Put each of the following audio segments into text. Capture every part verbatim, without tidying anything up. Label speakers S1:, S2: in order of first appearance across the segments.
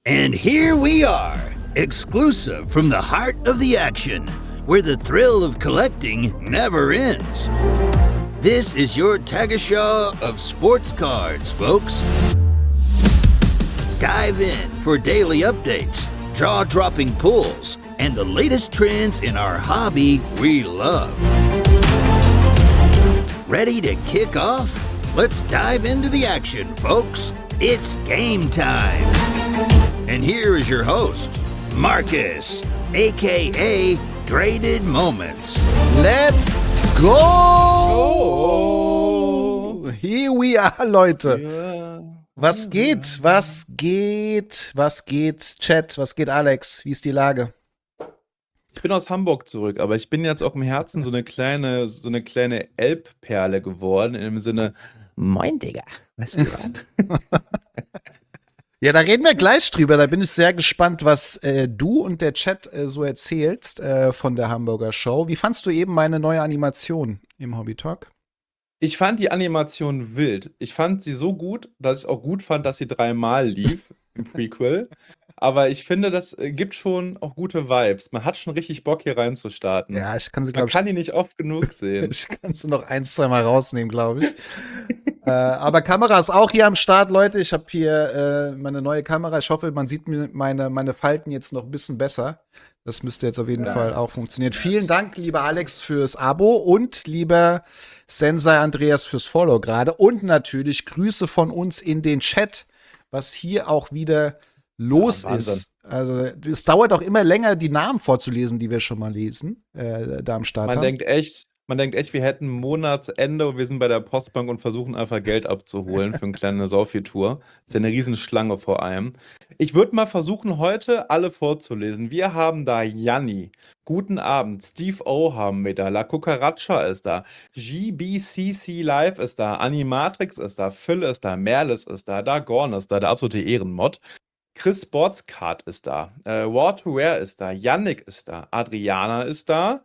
S1: And here we are, exclusive from the heart of the action, where the thrill of collecting never ends. This is your Tagesschau of sports cards, folks. Dive in for daily updates, jaw-dropping pulls, and the latest trends in our hobby we love. Ready to kick off? Let's dive into the action, folks. It's game time. And here is your host, Marcus, aka Graded Moments.
S2: Let's go! Oh. Here we are, Leute. Ja. Was geht? Was geht? Was geht? Chat, was geht, Alex? Wie ist die Lage?
S3: Ich bin aus Hamburg zurück, aber ich bin jetzt auch im Herzen so eine kleine, so eine kleine Elbperle geworden, im Sinne, moin, Digga, was geht ab?
S2: Ja, da reden wir gleich drüber. Da bin ich sehr gespannt, was äh, du und der Chat äh, so erzählst äh, von der Hamburger Show. Wie fandst du eben meine neue Animation im Hobby Talk?
S3: Ich fand die Animation wild. Ich fand sie so gut, dass ich auch gut fand, dass sie dreimal lief im Prequel. Aber ich finde, das gibt schon auch gute Vibes. Man hat schon richtig Bock, hier reinzustarten.
S2: Ja, ich kann sie, glaube
S3: ich. Man kann die nicht oft genug sehen.
S2: Ich kann sie noch ein, zwei Mal rausnehmen, glaube ich. äh, aber Kamera ist auch hier am Start, Leute. Ich habe hier äh, meine neue Kamera. Ich hoffe, man sieht mir meine, meine Falten jetzt noch ein bisschen besser. Das müsste jetzt auf jeden ja. Fall auch funktionieren. Ja. Vielen Dank, lieber Alex, fürs Abo und lieber Sensei Andreas fürs Follow gerade. Und natürlich Grüße von uns in den Chat, was hier auch wieder los ja, ist. Also es dauert auch immer länger, die Namen vorzulesen, die wir schon mal lesen, äh, da am Start
S3: Man
S2: haben.
S3: denkt echt, man denkt echt, wir hätten Monatsende und wir sind bei der Postbank und versuchen einfach Geld abzuholen für eine kleine Saufi-Tour. Das ist ja eine Riesenschlange vor allem. Ich würde mal versuchen, heute alle vorzulesen. Wir haben da Janni. Guten Abend. Steve O haben wir da. La Cucaracha ist da. G B C C Live ist da. Animatrix ist da. Phil ist da. Merlis ist da. Dagon ist da. Der absolute Ehrenmod. Chris Sportscard ist da, äh, War to Wear ist da, Yannick ist da, Adriana ist da,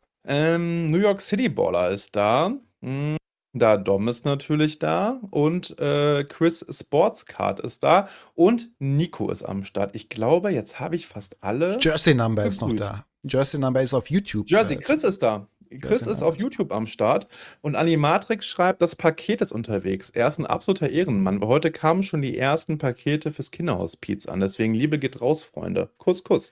S3: ähm, New York City Baller ist da, mh, da Dom ist natürlich da und äh, Chris Sportscard ist da und Nico ist am Start. Ich glaube, jetzt habe ich fast alle.
S2: Jersey Number ist noch da. Jersey Number ist auf YouTube.
S3: Jersey, Chris ist da. Chris ist auf YouTube am Start und Animatrix schreibt, das Paket ist unterwegs. Er ist ein absoluter Ehrenmann, weil heute kamen schon die ersten Pakete fürs Kinderhospiz an. Deswegen Liebe geht raus, Freunde. Kuss, Kuss.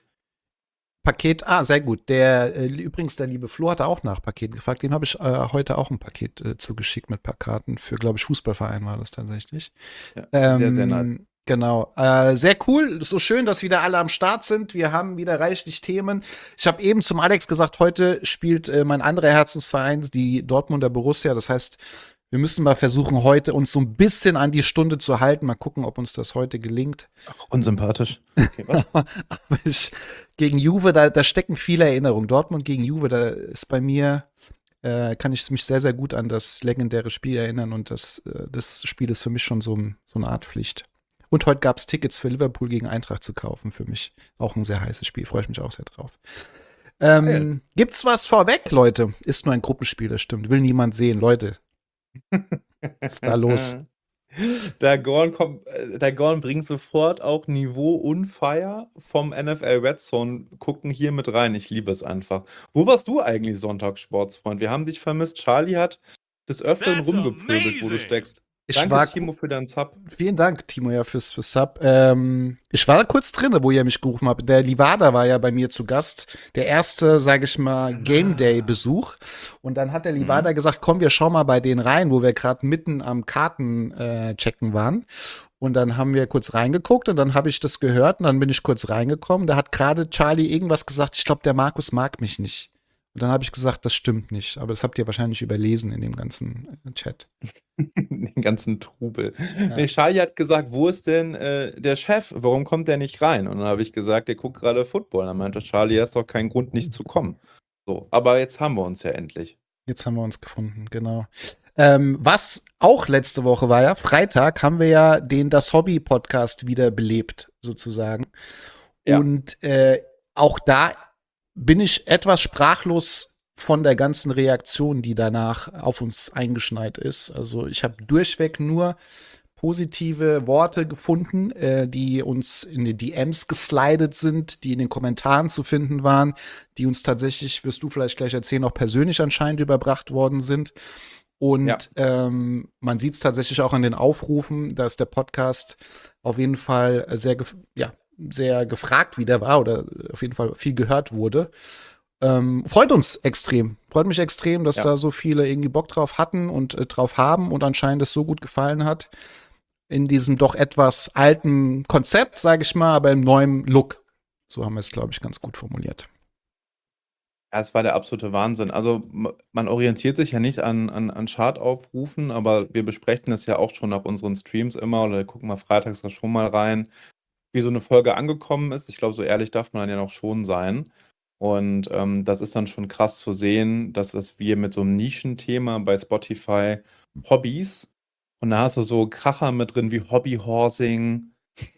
S2: Paket, ah, sehr gut. Der, äh, übrigens, der liebe Flo hatte auch nach Paketen gefragt. Dem habe ich äh, heute auch ein Paket äh, zugeschickt mit Plakaten. Für, glaube ich, Fußballverein war das tatsächlich.
S3: Ja,
S2: ähm,
S3: sehr, sehr nice.
S2: Genau. Äh, sehr cool. So schön, dass wieder alle am Start sind. Wir haben wieder reichlich Themen. Ich habe eben zum Alex gesagt, heute spielt äh, mein anderer Herzensverein, die Dortmunder Borussia. Das heißt, wir müssen mal versuchen, heute uns so ein bisschen an die Stunde zu halten. Mal gucken, ob uns das heute gelingt.
S3: Unsympathisch. Okay, was?
S2: Aber ich, gegen Juve, da, da stecken viele Erinnerungen. Dortmund gegen Juve, da ist bei mir, äh, kann ich mich sehr, sehr gut an das legendäre Spiel erinnern. Und das, äh, das Spiel ist für mich schon so, so eine Art Pflicht. Und heute gab es Tickets für Liverpool gegen Eintracht zu kaufen. Für mich auch ein sehr heißes Spiel. Freue ich mich auch sehr drauf. Ähm, gibt's was vorweg, Leute? Ist nur ein Gruppenspiel, das stimmt. Will niemand sehen. Leute, was ist da los?
S3: Der Gorn, kommt, der Gorn bringt sofort auch Niveau und Feier vom N F L Red Zone gucken hier mit rein. Ich liebe es einfach. Wo warst du eigentlich Sonntag, Sportsfreund? Wir haben dich vermisst. Charlie hat des Öfteren
S4: That's
S3: rumgepöbelt,
S4: amazing.
S3: wo du steckst.
S2: Ich
S3: Danke,
S2: war,
S3: Timo, für deinen Sub.
S2: Vielen Dank, Timo, ja, fürs, fürs Sub. Ähm, ich war da kurz drin, wo ihr mich gerufen habt. Der Livada war ja bei mir zu Gast. Der erste, sage ich mal, Game Day-Besuch. Und dann hat der Livada mhm. gesagt, komm, wir schauen mal bei denen rein, wo wir gerade mitten am Karten-Checken äh, waren. Und dann haben wir kurz reingeguckt und dann habe ich das gehört und dann bin ich kurz reingekommen. Da hat gerade Charlie irgendwas gesagt, ich glaube, der Markus mag mich nicht. Und dann habe ich gesagt, das stimmt nicht. Aber das habt ihr wahrscheinlich überlesen in dem ganzen äh, Chat.
S3: Den ganzen Trubel.
S2: Ja.
S3: Nee, Charlie hat gesagt, wo ist denn äh, der Chef? Warum kommt der nicht rein? Und dann habe ich gesagt, der guckt gerade Football. Dann meinte Charlie, hast doch keinen Grund, nicht zu kommen. So, aber jetzt haben wir uns ja endlich.
S2: Jetzt haben wir uns gefunden, genau. Ähm, was auch letzte Woche war ja, Freitag haben wir ja den Das Hobby-Podcast wieder belebt, sozusagen. Ja. Und äh, auch da bin ich etwas sprachlos von der ganzen Reaktion, die danach auf uns eingeschneit ist. Also ich habe durchweg nur positive Worte gefunden, äh, die uns in die D Ms geslidet sind, die in den Kommentaren zu finden waren, die uns tatsächlich, wirst du vielleicht gleich erzählen, auch persönlich anscheinend überbracht worden sind. Und
S3: Ja.
S2: ähm, man sieht es tatsächlich auch an den Aufrufen, dass der Podcast auf jeden Fall sehr, gef- ja, sehr gefragt wieder war oder auf jeden Fall viel gehört wurde. Ähm, freut uns extrem. Freut mich extrem, dass
S3: Ja.
S2: da so viele irgendwie Bock drauf hatten und äh, drauf haben und anscheinend es so gut gefallen hat. In diesem doch etwas alten Konzept, sage ich mal, aber im neuen Look. So haben wir es, glaube ich, ganz gut formuliert.
S3: Ja, es war der absolute Wahnsinn. Also m- man orientiert sich ja nicht an, an, an Chartaufrufen, aber wir besprechen das ja auch schon nach unseren Streams immer oder gucken mal freitags da schon mal rein, wie so eine Folge angekommen ist. Ich glaube, so ehrlich darf man dann ja noch schon sein. Und ähm, das ist dann schon krass zu sehen, dass das wir mit so einem Nischenthema bei Spotify Hobbys und da hast du so Kracher mit drin wie Hobbyhorsing,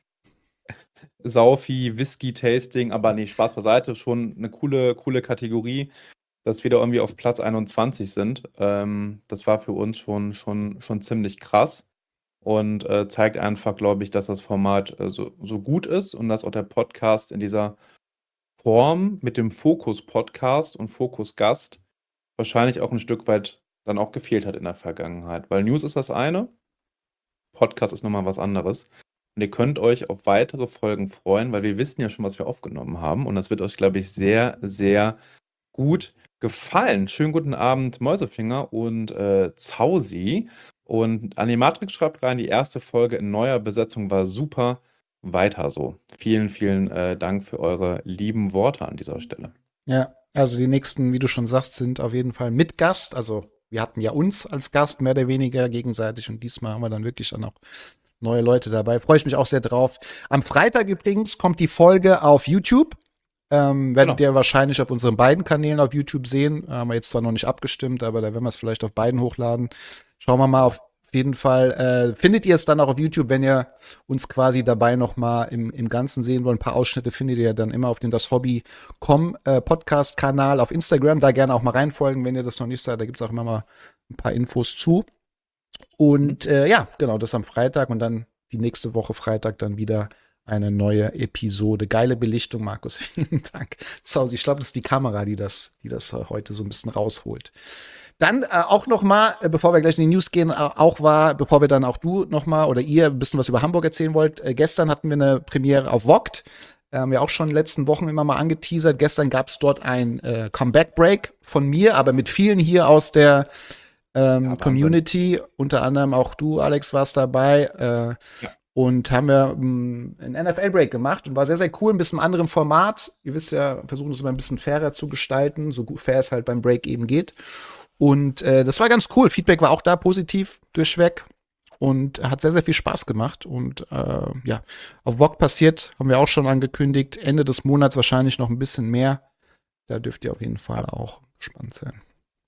S3: Saufi, Whisky-Tasting, aber nee, Spaß beiseite, schon eine coole, coole Kategorie, dass wir da irgendwie auf Platz einundzwanzig sind. Ähm, das war für uns schon, schon, schon ziemlich krass und äh, zeigt einfach, glaube ich, dass das Format äh, so, so gut ist und dass auch der Podcast in dieser Form mit dem Fokus-Podcast und Fokus-Gast wahrscheinlich auch ein Stück weit dann auch gefehlt hat in der Vergangenheit. Weil News ist das eine, Podcast ist nochmal was anderes. Und ihr könnt euch auf weitere Folgen freuen, weil wir wissen ja schon, was wir aufgenommen haben. Und das wird euch, glaube ich, sehr, sehr gut gefallen. Schönen guten Abend, Mäusefinger und äh, Zausi. Und Animatrix schreibt rein, die erste Folge in neuer Besetzung war super. Weiter so. Vielen, vielen äh, Dank für eure lieben Worte an dieser Stelle.
S2: Ja, also die nächsten, wie du schon sagst, sind auf jeden Fall mit Gast. Also wir hatten ja uns als Gast mehr oder weniger gegenseitig und diesmal haben wir dann wirklich dann auch neue Leute dabei. Freue ich mich auch sehr drauf. Am Freitag übrigens kommt die Folge auf YouTube. Ähm, werdet
S3: Genau.
S2: ihr wahrscheinlich auf unseren beiden Kanälen auf YouTube sehen. Haben wir jetzt zwar noch nicht abgestimmt, aber da werden wir es vielleicht auf beiden hochladen. Schauen wir mal. Auf jeden Fall äh, findet ihr es dann auch auf YouTube, wenn ihr uns quasi dabei noch mal im, im Ganzen sehen wollt. Ein paar Ausschnitte findet ihr dann immer auf dem das Hobby Punkt com äh, Podcast-Kanal auf Instagram. Da gerne auch mal reinfolgen, wenn ihr das noch nicht seid. Da gibt es auch immer mal ein paar Infos zu. Und äh, ja, genau, das am Freitag und dann die nächste Woche Freitag dann wieder eine neue Episode. Geile Belichtung, Markus. Vielen Dank. So, ich glaube, das ist die Kamera, die das, die das äh, heute so ein bisschen rausholt. Dann äh, auch noch mal, äh, bevor wir gleich in die News gehen, äh, auch war, bevor wir dann auch du noch mal oder ihr ein bisschen was über Hamburg erzählen wollt, äh, gestern hatten wir eine Premiere auf Vogt. Äh, haben wir auch schon in den letzten Wochen immer mal angeteasert. Gestern gab es dort ein äh, Comeback-Break von mir, aber mit vielen hier aus der ähm,
S3: Ja, Wahnsinn.
S2: Community. Unter anderem auch du, Alex, warst dabei. Äh,
S3: Ja.
S2: Und haben wir ähm, einen N F L-Break gemacht und war sehr, sehr cool, ein bisschen anderem Format. Ihr wisst ja, versuchen es immer ein bisschen fairer zu gestalten, so gut fair es halt beim Break eben geht. Und äh, das war ganz cool. Feedback war auch da positiv durchweg und hat sehr, sehr viel Spaß gemacht. Und äh, ja, auf Vogt passiert, haben wir auch schon angekündigt, Ende des Monats wahrscheinlich noch ein bisschen mehr. Da dürft ihr auf jeden Fall auch gespannt sein.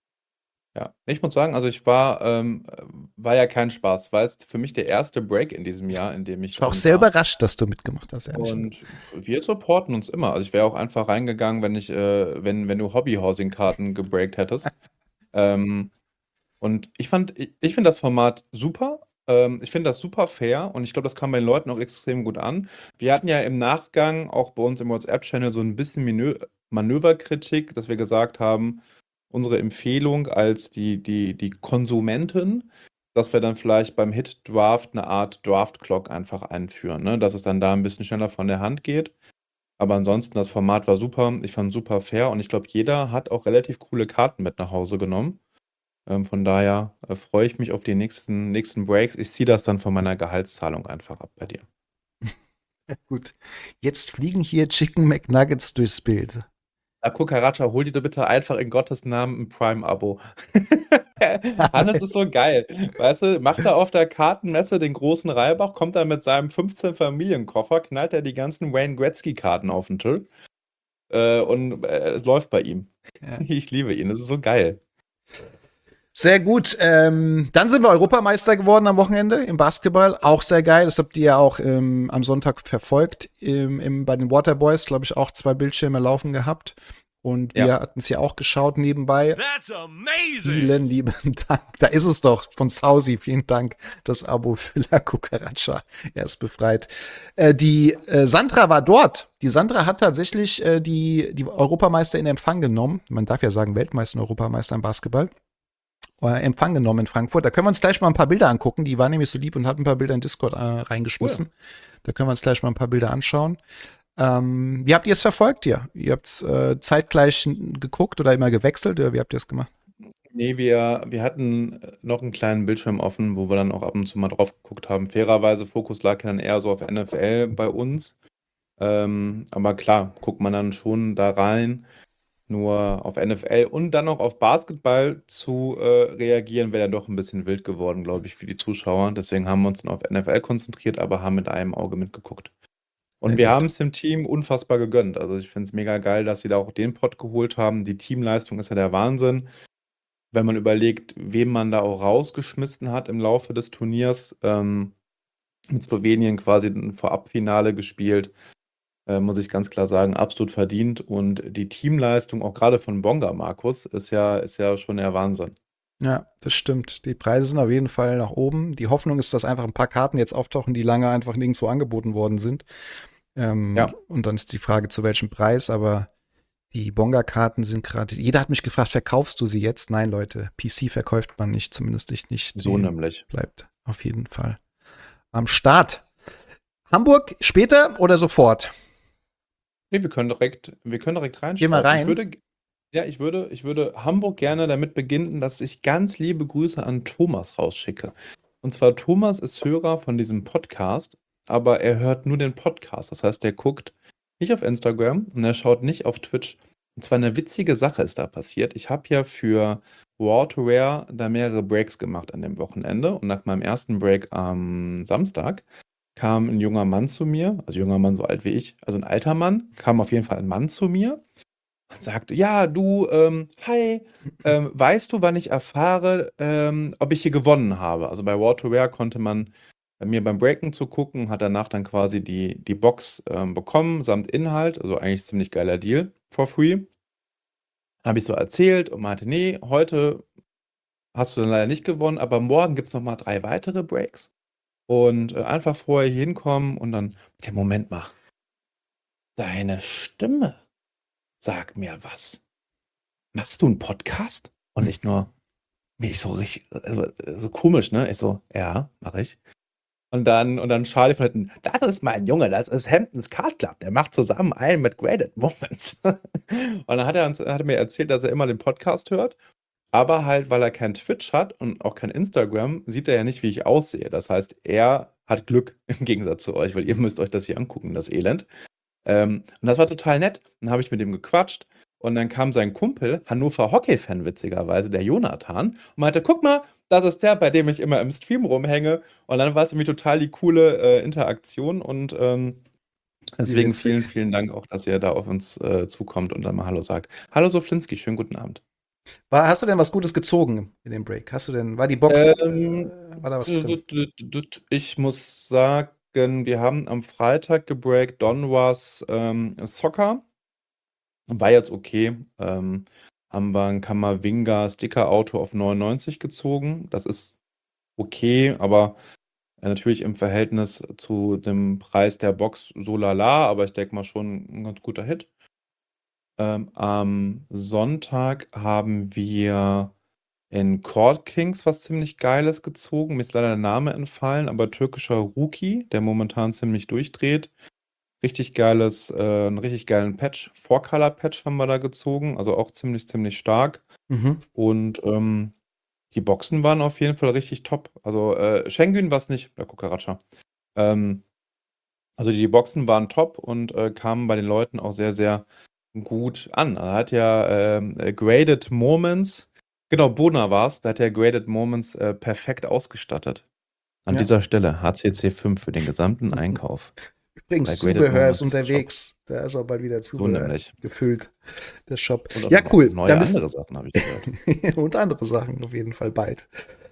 S3: Ja, ich muss sagen, also ich war, ähm, war ja kein Spaß. War jetzt für mich der erste Break in diesem Jahr, in dem ich
S2: Ich war auch
S3: drin
S2: sehr überrascht, dass du mitgemacht hast, ehrlich.
S3: Und wir supporten uns immer. Also ich wäre auch einfach reingegangen, wenn ich, äh, wenn, wenn du Hobby-Housing-Karten gebreakt hättest. ähm, und ich fand, ich, ich finde das Format super. Ähm, ich finde das super fair und ich glaube, das kam bei den Leuten auch extrem gut an. Wir hatten ja im Nachgang auch bei uns im WhatsApp-Channel so ein bisschen Manö Manöverkritik, dass wir gesagt haben, unsere Empfehlung als die, die, die Konsumenten, dass wir dann vielleicht beim Hit-Draft eine Art Draft-Clock einfach einführen, ne? Dass es dann da ein bisschen schneller von der Hand geht. Aber ansonsten, das Format war super. Ich fand es super fair und ich glaube, jeder hat auch relativ coole Karten mit nach Hause genommen. Ähm, von daher äh, freue ich mich auf die nächsten, nächsten Breaks. Ich ziehe das dann von meiner Gehaltszahlung einfach ab bei dir.
S2: Gut. Jetzt fliegen hier Chicken McNuggets durchs Bild.
S3: Na, Kukaracha, hol dir doch bitte einfach in Gottes Namen ein Prime-Abo. Hannes ist so geil. Weißt du, macht er auf der Kartenmesse den großen Reibach, kommt er mit seinem fünfzehn Familienkoffer, knallt er die ganzen Wayne Gretzky-Karten auf den Tisch äh, und äh, es läuft bei ihm.
S2: Ja.
S3: Ich liebe ihn, das ist so geil.
S2: Sehr gut. Ähm, dann sind wir Europameister geworden am Wochenende im Basketball. Auch sehr geil. Das habt ihr ja auch ähm, am Sonntag verfolgt. Im, im, bei den Waterboys, glaube ich, auch zwei Bildschirme laufen gehabt. Und wir
S3: Ja.
S2: hatten es ja auch geschaut nebenbei.
S4: That's amazing!
S2: Vielen lieben Dank. Da ist es doch von Sausi. Vielen Dank. Das Abo für La Cucaracha. Er ist befreit. Äh, die äh, Sandra war dort. Die Sandra hat tatsächlich äh, die, die Europameister in Empfang genommen. Man darf ja sagen Weltmeister und Europameister im Basketball. Äh, Empfang genommen in Frankfurt. Da können wir uns gleich mal ein paar Bilder angucken. Die war nämlich so lieb und hat ein paar Bilder in Discord äh, reingeschmissen. Cool. Da können wir uns gleich mal ein paar Bilder anschauen. Ähm, wie habt ihr es verfolgt hier? Ihr habt äh, zeitgleich geguckt oder immer gewechselt? Oder wie habt ihr es gemacht?
S3: Nee, wir, wir hatten noch einen kleinen Bildschirm offen, wo wir dann auch ab und zu mal drauf geguckt haben. Fairerweise, Fokus lag ja dann eher so auf N F L bei uns. Ähm, aber klar, guckt man dann schon da rein. Nur auf N F L und dann noch auf Basketball zu äh, reagieren, wäre dann doch ein bisschen wild geworden, glaube ich, für die Zuschauer. Deswegen haben wir uns dann auf N F L konzentriert, aber haben mit einem Auge mitgeguckt. Und
S2: Sehr
S3: wir
S2: gut.
S3: haben es dem Team unfassbar gegönnt. Also ich finde es mega geil, dass sie da auch den Pot geholt haben. Die Teamleistung ist ja der Wahnsinn. Wenn man überlegt, wem man da auch rausgeschmissen hat im Laufe des Turniers, ähm, mit Slowenien quasi ein Vorabfinale gespielt, äh, muss ich ganz klar sagen, absolut verdient. Und die Teamleistung, auch gerade von Bonga, Markus, ist ja, ist ja schon der Wahnsinn.
S2: Ja, das stimmt. Die Preise sind auf jeden Fall nach oben. Die Hoffnung ist, dass einfach ein paar Karten jetzt auftauchen, die lange einfach nirgendwo angeboten worden sind. Ähm,
S3: Ja.
S2: Und dann ist die Frage, zu welchem Preis, aber die Bonga-Karten sind gerade. Jeder hat mich gefragt, verkaufst du sie jetzt? Nein, Leute, P C verkauft man nicht, zumindest ich nicht.
S3: So
S2: Die
S3: nämlich.
S2: bleibt auf jeden Fall am Start. Hamburg später oder sofort?
S3: Nee, wir können direkt, wir können direkt
S2: Geh
S3: reinschauen.
S2: mal rein.
S3: Ich würde, ja, ich würde, ich würde Hamburg gerne damit beginnen, dass ich ganz liebe Grüße an Thomas rausschicke. Und zwar Thomas ist Hörer von diesem Podcast, aber er hört nur den Podcast. Das heißt, er guckt nicht auf Instagram und er schaut nicht auf Twitch. Und zwar eine witzige Sache ist da passiert. Ich habe ja für War to Rare da mehrere Breaks gemacht an dem Wochenende. Und nach meinem ersten Break am Samstag kam ein junger Mann zu mir, also junger Mann so alt wie ich, also ein alter Mann, kam auf jeden Fall ein Mann zu mir und sagte, ja, du, ähm, hi, ähm, weißt du, wann ich erfahre, ähm, ob ich hier gewonnen habe? Also bei War to Rare konnte man bei mir beim Breaken zugucken, hat danach dann quasi die, die Box ähm, bekommen, samt Inhalt, also eigentlich ziemlich geiler Deal, for free. Habe ich so erzählt und meinte, nee, heute hast du dann leider nicht gewonnen, aber morgen gibt es nochmal drei weitere Breaks. Und äh, einfach vorher hier hinkommen und dann, der Moment mal, deine Stimme sagt mir was. Machst du einen Podcast? Und nicht nur, wie ich so richtig, also, so komisch, ne? Ich so, ja, mache ich. Und dann, und dann Charlie von hinten, das ist mein Junge, das ist Hamptons Card Club, der macht zusammen einen mit Graded Moments. Und dann hat er, uns, hat er mir erzählt, dass er immer den Podcast hört. Aber halt, weil er kein Twitch hat und auch kein Instagram, sieht er ja nicht, wie ich aussehe. Das heißt, er hat Glück im Gegensatz zu euch, weil ihr müsst euch das hier angucken, das Elend. Ähm, und das war total nett. Dann habe ich mit ihm gequatscht und dann kam sein Kumpel, Hannover Hockey-Fan witzigerweise, der Jonathan, und meinte, guck mal, das ist der, bei dem ich immer im Stream rumhänge. Und dann war es irgendwie total die coole äh, Interaktion und ähm, deswegen
S2: Witzig.
S3: vielen, vielen Dank auch, dass ihr da auf uns äh, zukommt und dann mal Hallo sagt. Hallo Soflinski, schönen guten Abend.
S2: War, hast du denn was Gutes gezogen in dem Break? Hast du denn, war die Box,
S3: Ähm,
S2: äh, war da was drin?
S3: Ich muss sagen, wir haben am Freitag gebreakt Donwas ähm, Soccer. War jetzt okay. Ähm, haben wir ein Kamavinga Sticker-Auto auf neunundneunzig gezogen. Das ist okay, aber äh, natürlich im Verhältnis zu dem Preis der Box so lala, aber ich denke mal schon ein ganz guter Hit. Ähm, am Sonntag haben wir in Court Kings was ziemlich Geiles gezogen. Mir ist leider der Name entfallen, aber türkischer Rookie, der momentan ziemlich durchdreht. Richtig geiles, äh, einen richtig geilen Patch. Four-Color-Patch haben wir da gezogen, also auch ziemlich, ziemlich stark.
S2: Mhm.
S3: Und ähm, die Boxen waren auf jeden Fall richtig top. Also äh, Schengen war es nicht, der Cucaracha. Ähm, also die Boxen waren top und äh, kamen bei den Leuten auch sehr, sehr gut an. Er hat ja ähm, äh, Graded Moments, genau, Bona war es, da hat er Graded Moments äh, perfekt ausgestattet. An
S2: Ja.
S3: dieser Stelle H C C fünf für den gesamten Einkauf.
S2: Übrigens,
S3: Bei Graded
S2: Zubehör ist
S3: Moments
S2: unterwegs. Da ist auch bald wieder
S3: So
S2: Zubehör
S3: nämlich.
S2: gefüllt, der Shop.
S3: Und auch
S2: Ja,
S3: noch
S2: cool.
S3: neue
S2: Da bist-
S3: andere Sachen habe ich gehört.
S2: Und andere Sachen auf jeden Fall bald.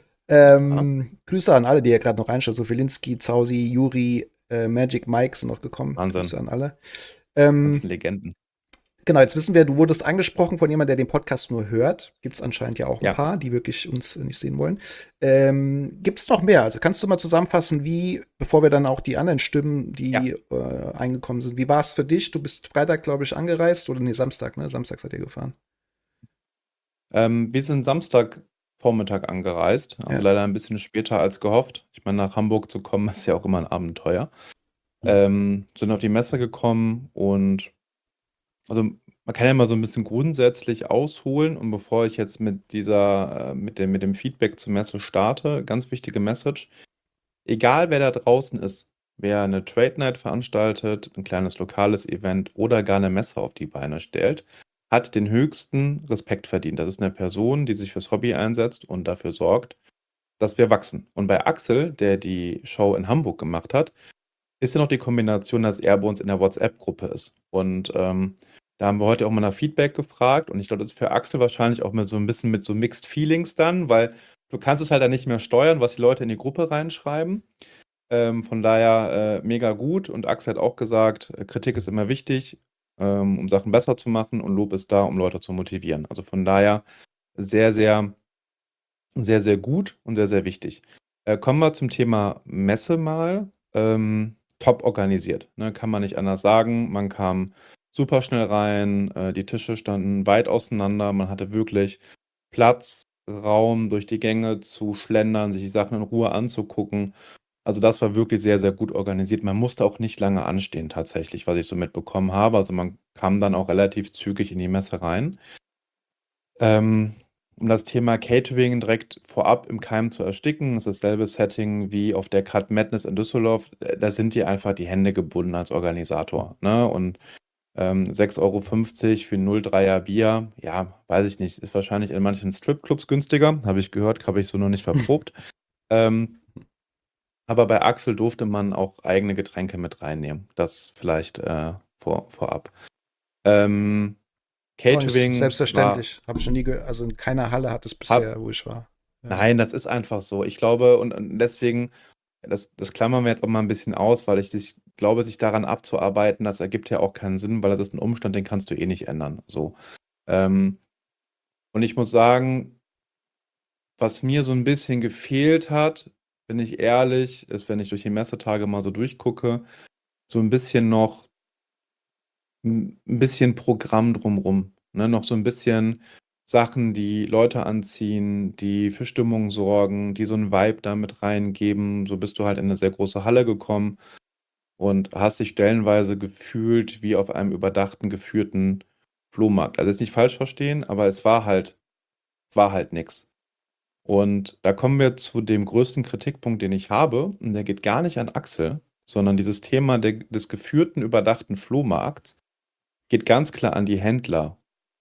S2: Ähm, Grüße an alle, die ja gerade noch reinschauen. So Wilinski, Zausi, Juri, äh, Magic Mike sind noch gekommen.
S3: Wahnsinn.
S2: Grüße an alle. Ähm,
S3: Ganzen Legenden.
S2: Genau, jetzt wissen wir, du wurdest angesprochen von jemandem, der den Podcast nur hört. Gibt es anscheinend ja auch ein
S3: Ja.
S2: paar, die wirklich uns nicht sehen wollen. Ähm, Gibt es noch mehr? Also kannst du mal zusammenfassen, wie, bevor wir dann auch die anderen Stimmen, die
S3: Ja.
S2: äh, eingekommen sind, wie war es für dich? Du bist Freitag, glaube ich, angereist oder nee, Samstag, ne? Samstag seid ihr gefahren.
S3: Ähm, wir sind Samstagvormittag angereist, also
S2: Ja.
S3: leider ein bisschen später als gehofft. Ich meine, nach Hamburg zu kommen, ist ja auch immer ein Abenteuer. Ähm, sind auf die Messe gekommen und also man kann ja mal so ein bisschen grundsätzlich ausholen und bevor ich jetzt mit dieser, äh, mit dem, mit dem Feedback zur Messe starte, ganz wichtige Message. Egal wer da draußen ist, wer eine Trade Night veranstaltet, ein kleines lokales Event oder gar eine Messe auf die Beine stellt, hat den höchsten Respekt verdient. Das ist eine Person, die sich fürs Hobby einsetzt und dafür sorgt, dass wir wachsen. Und bei Axel, der die Show in Hamburg gemacht hat, ist ja noch die Kombination, dass er bei uns in der WhatsApp-Gruppe ist. Und ähm, da haben wir heute auch mal nach Feedback gefragt. Und ich glaube, das ist für Axel wahrscheinlich auch mal so ein bisschen mit so Mixed Feelings dann, weil du kannst es halt dann nicht mehr steuern, was die Leute in die Gruppe reinschreiben. Ähm, von daher äh, mega gut. Und Axel hat auch gesagt, äh, Kritik ist immer wichtig, ähm, um Sachen besser zu machen und Lob ist da, um Leute zu motivieren. Also von daher sehr, sehr, sehr, sehr gut und sehr, sehr wichtig. Äh, kommen wir zum Thema Messe mal. Ähm, top organisiert, ne? Kann man nicht anders sagen. Man kam super schnell rein, äh, die Tische standen weit auseinander, man hatte wirklich Platz, Raum, durch die Gänge zu schlendern, sich die Sachen in Ruhe anzugucken. Also das war wirklich sehr, sehr gut organisiert. Man musste auch nicht lange anstehen tatsächlich, was ich so mitbekommen habe. Also man kam dann auch relativ zügig in die Messe rein. Ähm, um das Thema Catering direkt vorab im Keim zu ersticken, ist dasselbe Setting wie auf der Cut Madness in Düsseldorf. Äh, Da sind dir einfach die Hände gebunden als Organisator. Ne? Und ähm, sechs Euro fünfzig für ein null Komma dreier Bier, ja, weiß ich nicht, ist wahrscheinlich in manchen Stripclubs günstiger, habe ich gehört, habe ich so noch nicht verprobt. Ähm, aber bei Axel durfte man auch eigene Getränke mit reinnehmen. Das vielleicht äh, vor, vorab. Ähm,
S2: Oh, ist
S3: Catering war.
S2: selbstverständlich. Habe ich schon nie gehört. Also in keiner Halle hat es
S3: Hab,
S2: bisher, wo ich war. Ja.
S3: nein, das ist einfach so. Ich glaube, und, und deswegen, das, das klammern wir jetzt auch mal ein bisschen aus, weil ich sich, glaube, sich daran abzuarbeiten, das ergibt ja auch keinen Sinn, weil das ist ein Umstand, den kannst du eh nicht ändern. So. Ähm, und ich muss sagen, was mir so ein bisschen gefehlt hat, bin ich ehrlich, ist, wenn ich durch die Messetage mal so durchgucke, so ein bisschen noch ein bisschen Programm drumrum, ne? Noch so ein bisschen Sachen, die Leute anziehen, die für Stimmung sorgen, die so 'n Vibe da mit reingeben. So bist du halt in 'ne sehr große Halle gekommen und hast dich stellenweise gefühlt wie auf einem überdachten, geführten Flohmarkt. Also, jetzt nicht falsch verstehen, aber es war halt war halt nix. Und da kommen wir zu dem größten Kritikpunkt, den ich habe, und der geht gar nicht an Axel, sondern dieses Thema der des geführten, überdachten Flohmarkts geht ganz klar an die Händler,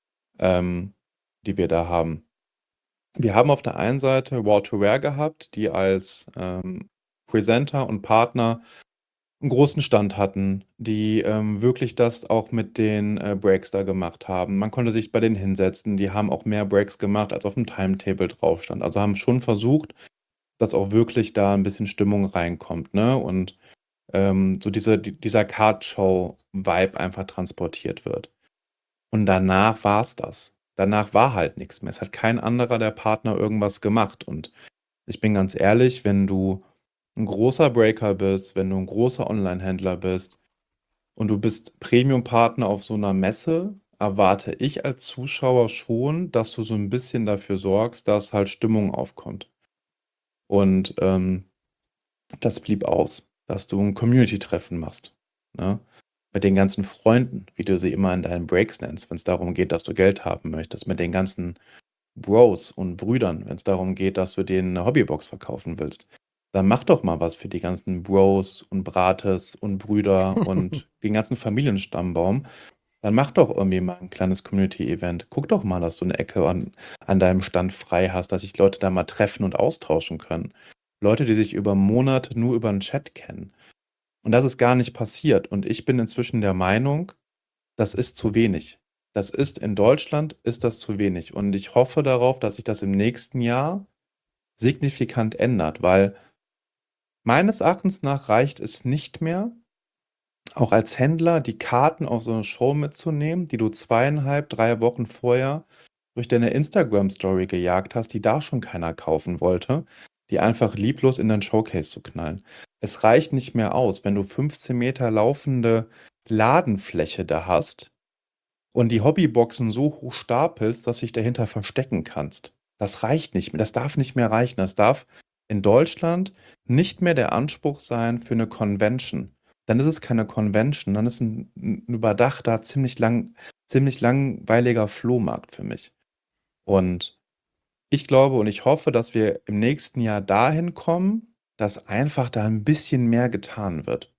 S3: ähm, die wir da haben. Wir haben auf der einen Seite Walter Ware gehabt, die als ähm, Presenter und Partner einen großen Stand hatten, die ähm, wirklich das auch mit den äh, Breaks da gemacht haben. Man konnte sich bei denen hinsetzen, die haben auch mehr Breaks gemacht, als auf dem Timetable drauf stand. Also haben schon versucht, dass auch wirklich da ein bisschen Stimmung reinkommt, ne? Und ähm, so diese, die, dieser Card-Show-Vibe einfach transportiert wird. Und danach war es das. Danach war halt nichts mehr. Es hat kein anderer der Partner irgendwas gemacht. Und ich bin ganz ehrlich, wenn du ein großer Breaker bist, wenn du ein großer Online-Händler bist und du bist Premium-Partner auf so einer Messe, erwarte ich als Zuschauer schon, dass du so ein bisschen dafür sorgst, dass halt Stimmung aufkommt. Und ähm, das blieb aus, dass du ein Community-Treffen machst, ne? Mit den ganzen Freunden, wie du sie immer in deinen Breaks nennst, wenn es darum geht, dass du Geld haben möchtest, mit den ganzen Bros und Brüdern, wenn es darum geht, dass du denen 'ne Hobbybox verkaufen willst. Dann mach doch mal was für die ganzen Bros und Brates und Brüder und den ganzen Familienstammbaum. Dann mach doch irgendwie mal ein kleines Community-Event. Guck doch mal, dass du eine Ecke an an deinem Stand frei hast, dass sich Leute da mal treffen und austauschen können. Leute, die sich über Monate nur über 'n Chat kennen. Und das ist gar nicht passiert. Und ich bin inzwischen der Meinung, das ist zu wenig. Das ist in Deutschland ist das zu wenig. Und ich hoffe darauf, dass sich das im nächsten Jahr signifikant ändert, weil meines Erachtens nach reicht es nicht mehr, auch als Händler die Karten auf so eine Show mitzunehmen, die du zweieinhalb, drei Wochen vorher durch deine Instagram-Story gejagt hast, die da schon keiner kaufen wollte, die einfach lieblos in dein Showcase zu knallen. Es reicht nicht mehr aus, wenn du fünfzehn Meter laufende Ladenfläche da hast und die Hobbyboxen so hoch stapelst, dass du dich dahinter verstecken kannst. Das reicht nicht mehr, das darf nicht mehr reichen. Das darf in Deutschland nicht mehr der Anspruch sein für eine Convention. Dann ist es keine Convention, dann ist ein, ein überdachter, ziemlich lang, ziemlich langweiliger Flohmarkt für mich. Und ich glaube und ich hoffe, dass wir im nächsten Jahr dahin kommen, dass einfach da ein bisschen mehr getan wird.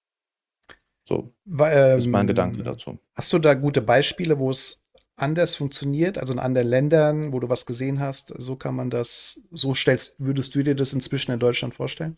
S3: So,
S2: Weil,
S3: ist mein Gedanke
S2: ähm,
S3: dazu.
S2: hast du da gute Beispiele, wo es anders funktioniert, also in anderen Ländern, wo du was gesehen hast? So kann man das, so stellst, würdest du dir das inzwischen in Deutschland vorstellen?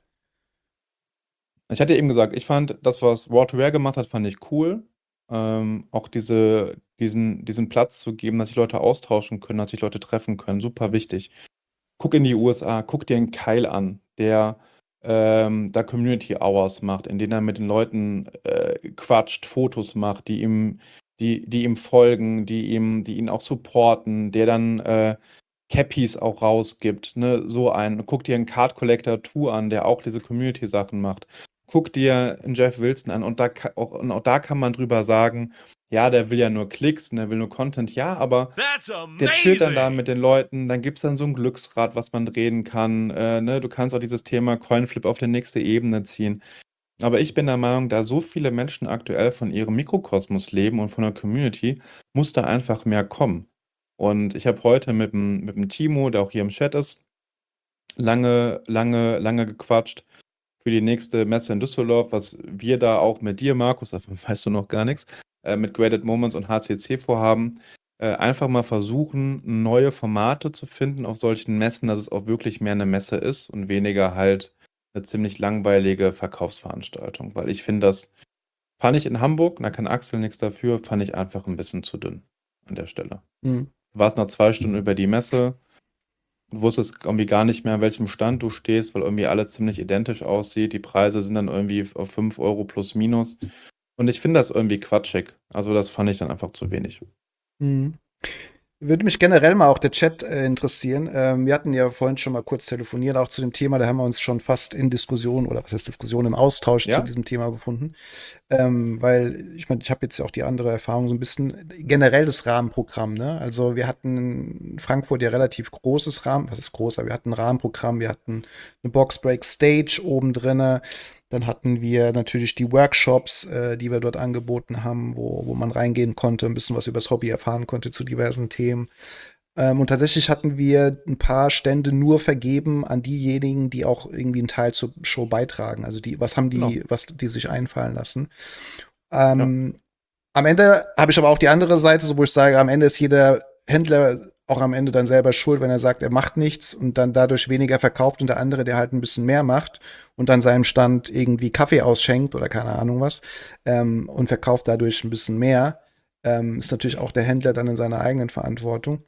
S3: Ich hatte eben gesagt, ich fand das, was Raw to Rare gemacht hat, fand ich cool. Ähm, auch diese, diesen, diesen Platz zu geben, dass sich Leute austauschen können, dass sich Leute treffen können, super wichtig. Guck in die U S A, guck dir einen Kyle an, der ähm, da Community Hours macht, in denen er mit den Leuten äh, quatscht, Fotos macht, die ihm, die, die ihm folgen, die ihm, die ihn auch supporten, der dann äh, Cappies auch rausgibt, ne, so ein. Guck dir einen Card Collector zwei an, der auch diese Community-Sachen macht. Guck dir einen Jeff Wilson an und da, ka- auch, und auch da kann man drüber sagen, ja, der will ja nur Klicks und der will nur Content, ja, aber der chillt dann da mit den Leuten, dann gibt es dann so ein Glücksrad, was man drehen kann, äh, ne? Du kannst auch dieses Thema Coinflip auf die nächste Ebene ziehen. Aber ich bin der Meinung, da so viele Menschen aktuell von ihrem Mikrokosmos leben und von der Community, muss da einfach mehr kommen. Und ich habe heute mit dem, mit dem Timo, der auch hier im Chat ist, lange, lange, lange gequatscht für die nächste Messe in Düsseldorf, was wir da auch mit dir, Markus, davon weißt du noch gar nichts, äh, mit Graded Moments und H C C vorhaben. Äh, einfach mal versuchen, neue Formate zu finden auf solchen Messen, dass es auch wirklich mehr eine Messe ist und weniger halt eine ziemlich langweilige Verkaufsveranstaltung. Weil ich finde, das fand ich in Hamburg, da kann Axel nichts dafür, fand ich einfach ein bisschen zu dünn an der Stelle.
S2: Hm.
S3: Du warst nach zwei Stunden über die Messe, du wusstest irgendwie gar nicht mehr, an welchem Stand du stehst, weil irgendwie alles ziemlich identisch aussieht. Die Preise sind dann irgendwie auf fünf Euro plus minus. Und ich finde das irgendwie quatschig. Also das fand ich dann einfach zu wenig.
S2: Mhm. Würde mich generell mal auch der Chat äh, interessieren. Ähm, wir hatten ja vorhin schon mal kurz telefoniert, auch zu dem Thema. Da haben wir uns schon fast in Diskussion oder was heißt Diskussion im Austausch
S3: Ja?
S2: zu diesem Thema befunden. Ähm, weil ich meine, ich habe jetzt ja auch die andere Erfahrung so ein bisschen generell das Rahmenprogramm. Ne? Also wir hatten in Frankfurt ja relativ großes Rahmen, was ist groß, aber wir hatten ein Rahmenprogramm, wir hatten eine Boxbreak Stage oben drinne. Dann hatten wir natürlich die Workshops, äh, die wir dort angeboten haben, wo, wo man reingehen konnte, ein bisschen was über das Hobby erfahren konnte zu diversen Themen. Ähm, und tatsächlich hatten wir ein paar Stände nur vergeben an diejenigen, die auch irgendwie einen Teil zur Show beitragen. Also die, was haben die,
S3: Genau.
S2: was die sich einfallen lassen.
S3: Ja.
S2: Ähm, Am Ende habe ich aber auch die andere Seite, so wo ich sage, am Ende ist jeder Händler auch am Ende dann selber schuld, wenn er sagt, er macht nichts und dann dadurch weniger verkauft und der andere, der halt ein bisschen mehr macht und dann seinem Stand irgendwie Kaffee ausschenkt oder keine Ahnung was ähm, und verkauft dadurch ein bisschen mehr, ähm, ist natürlich auch der Händler dann in seiner eigenen Verantwortung.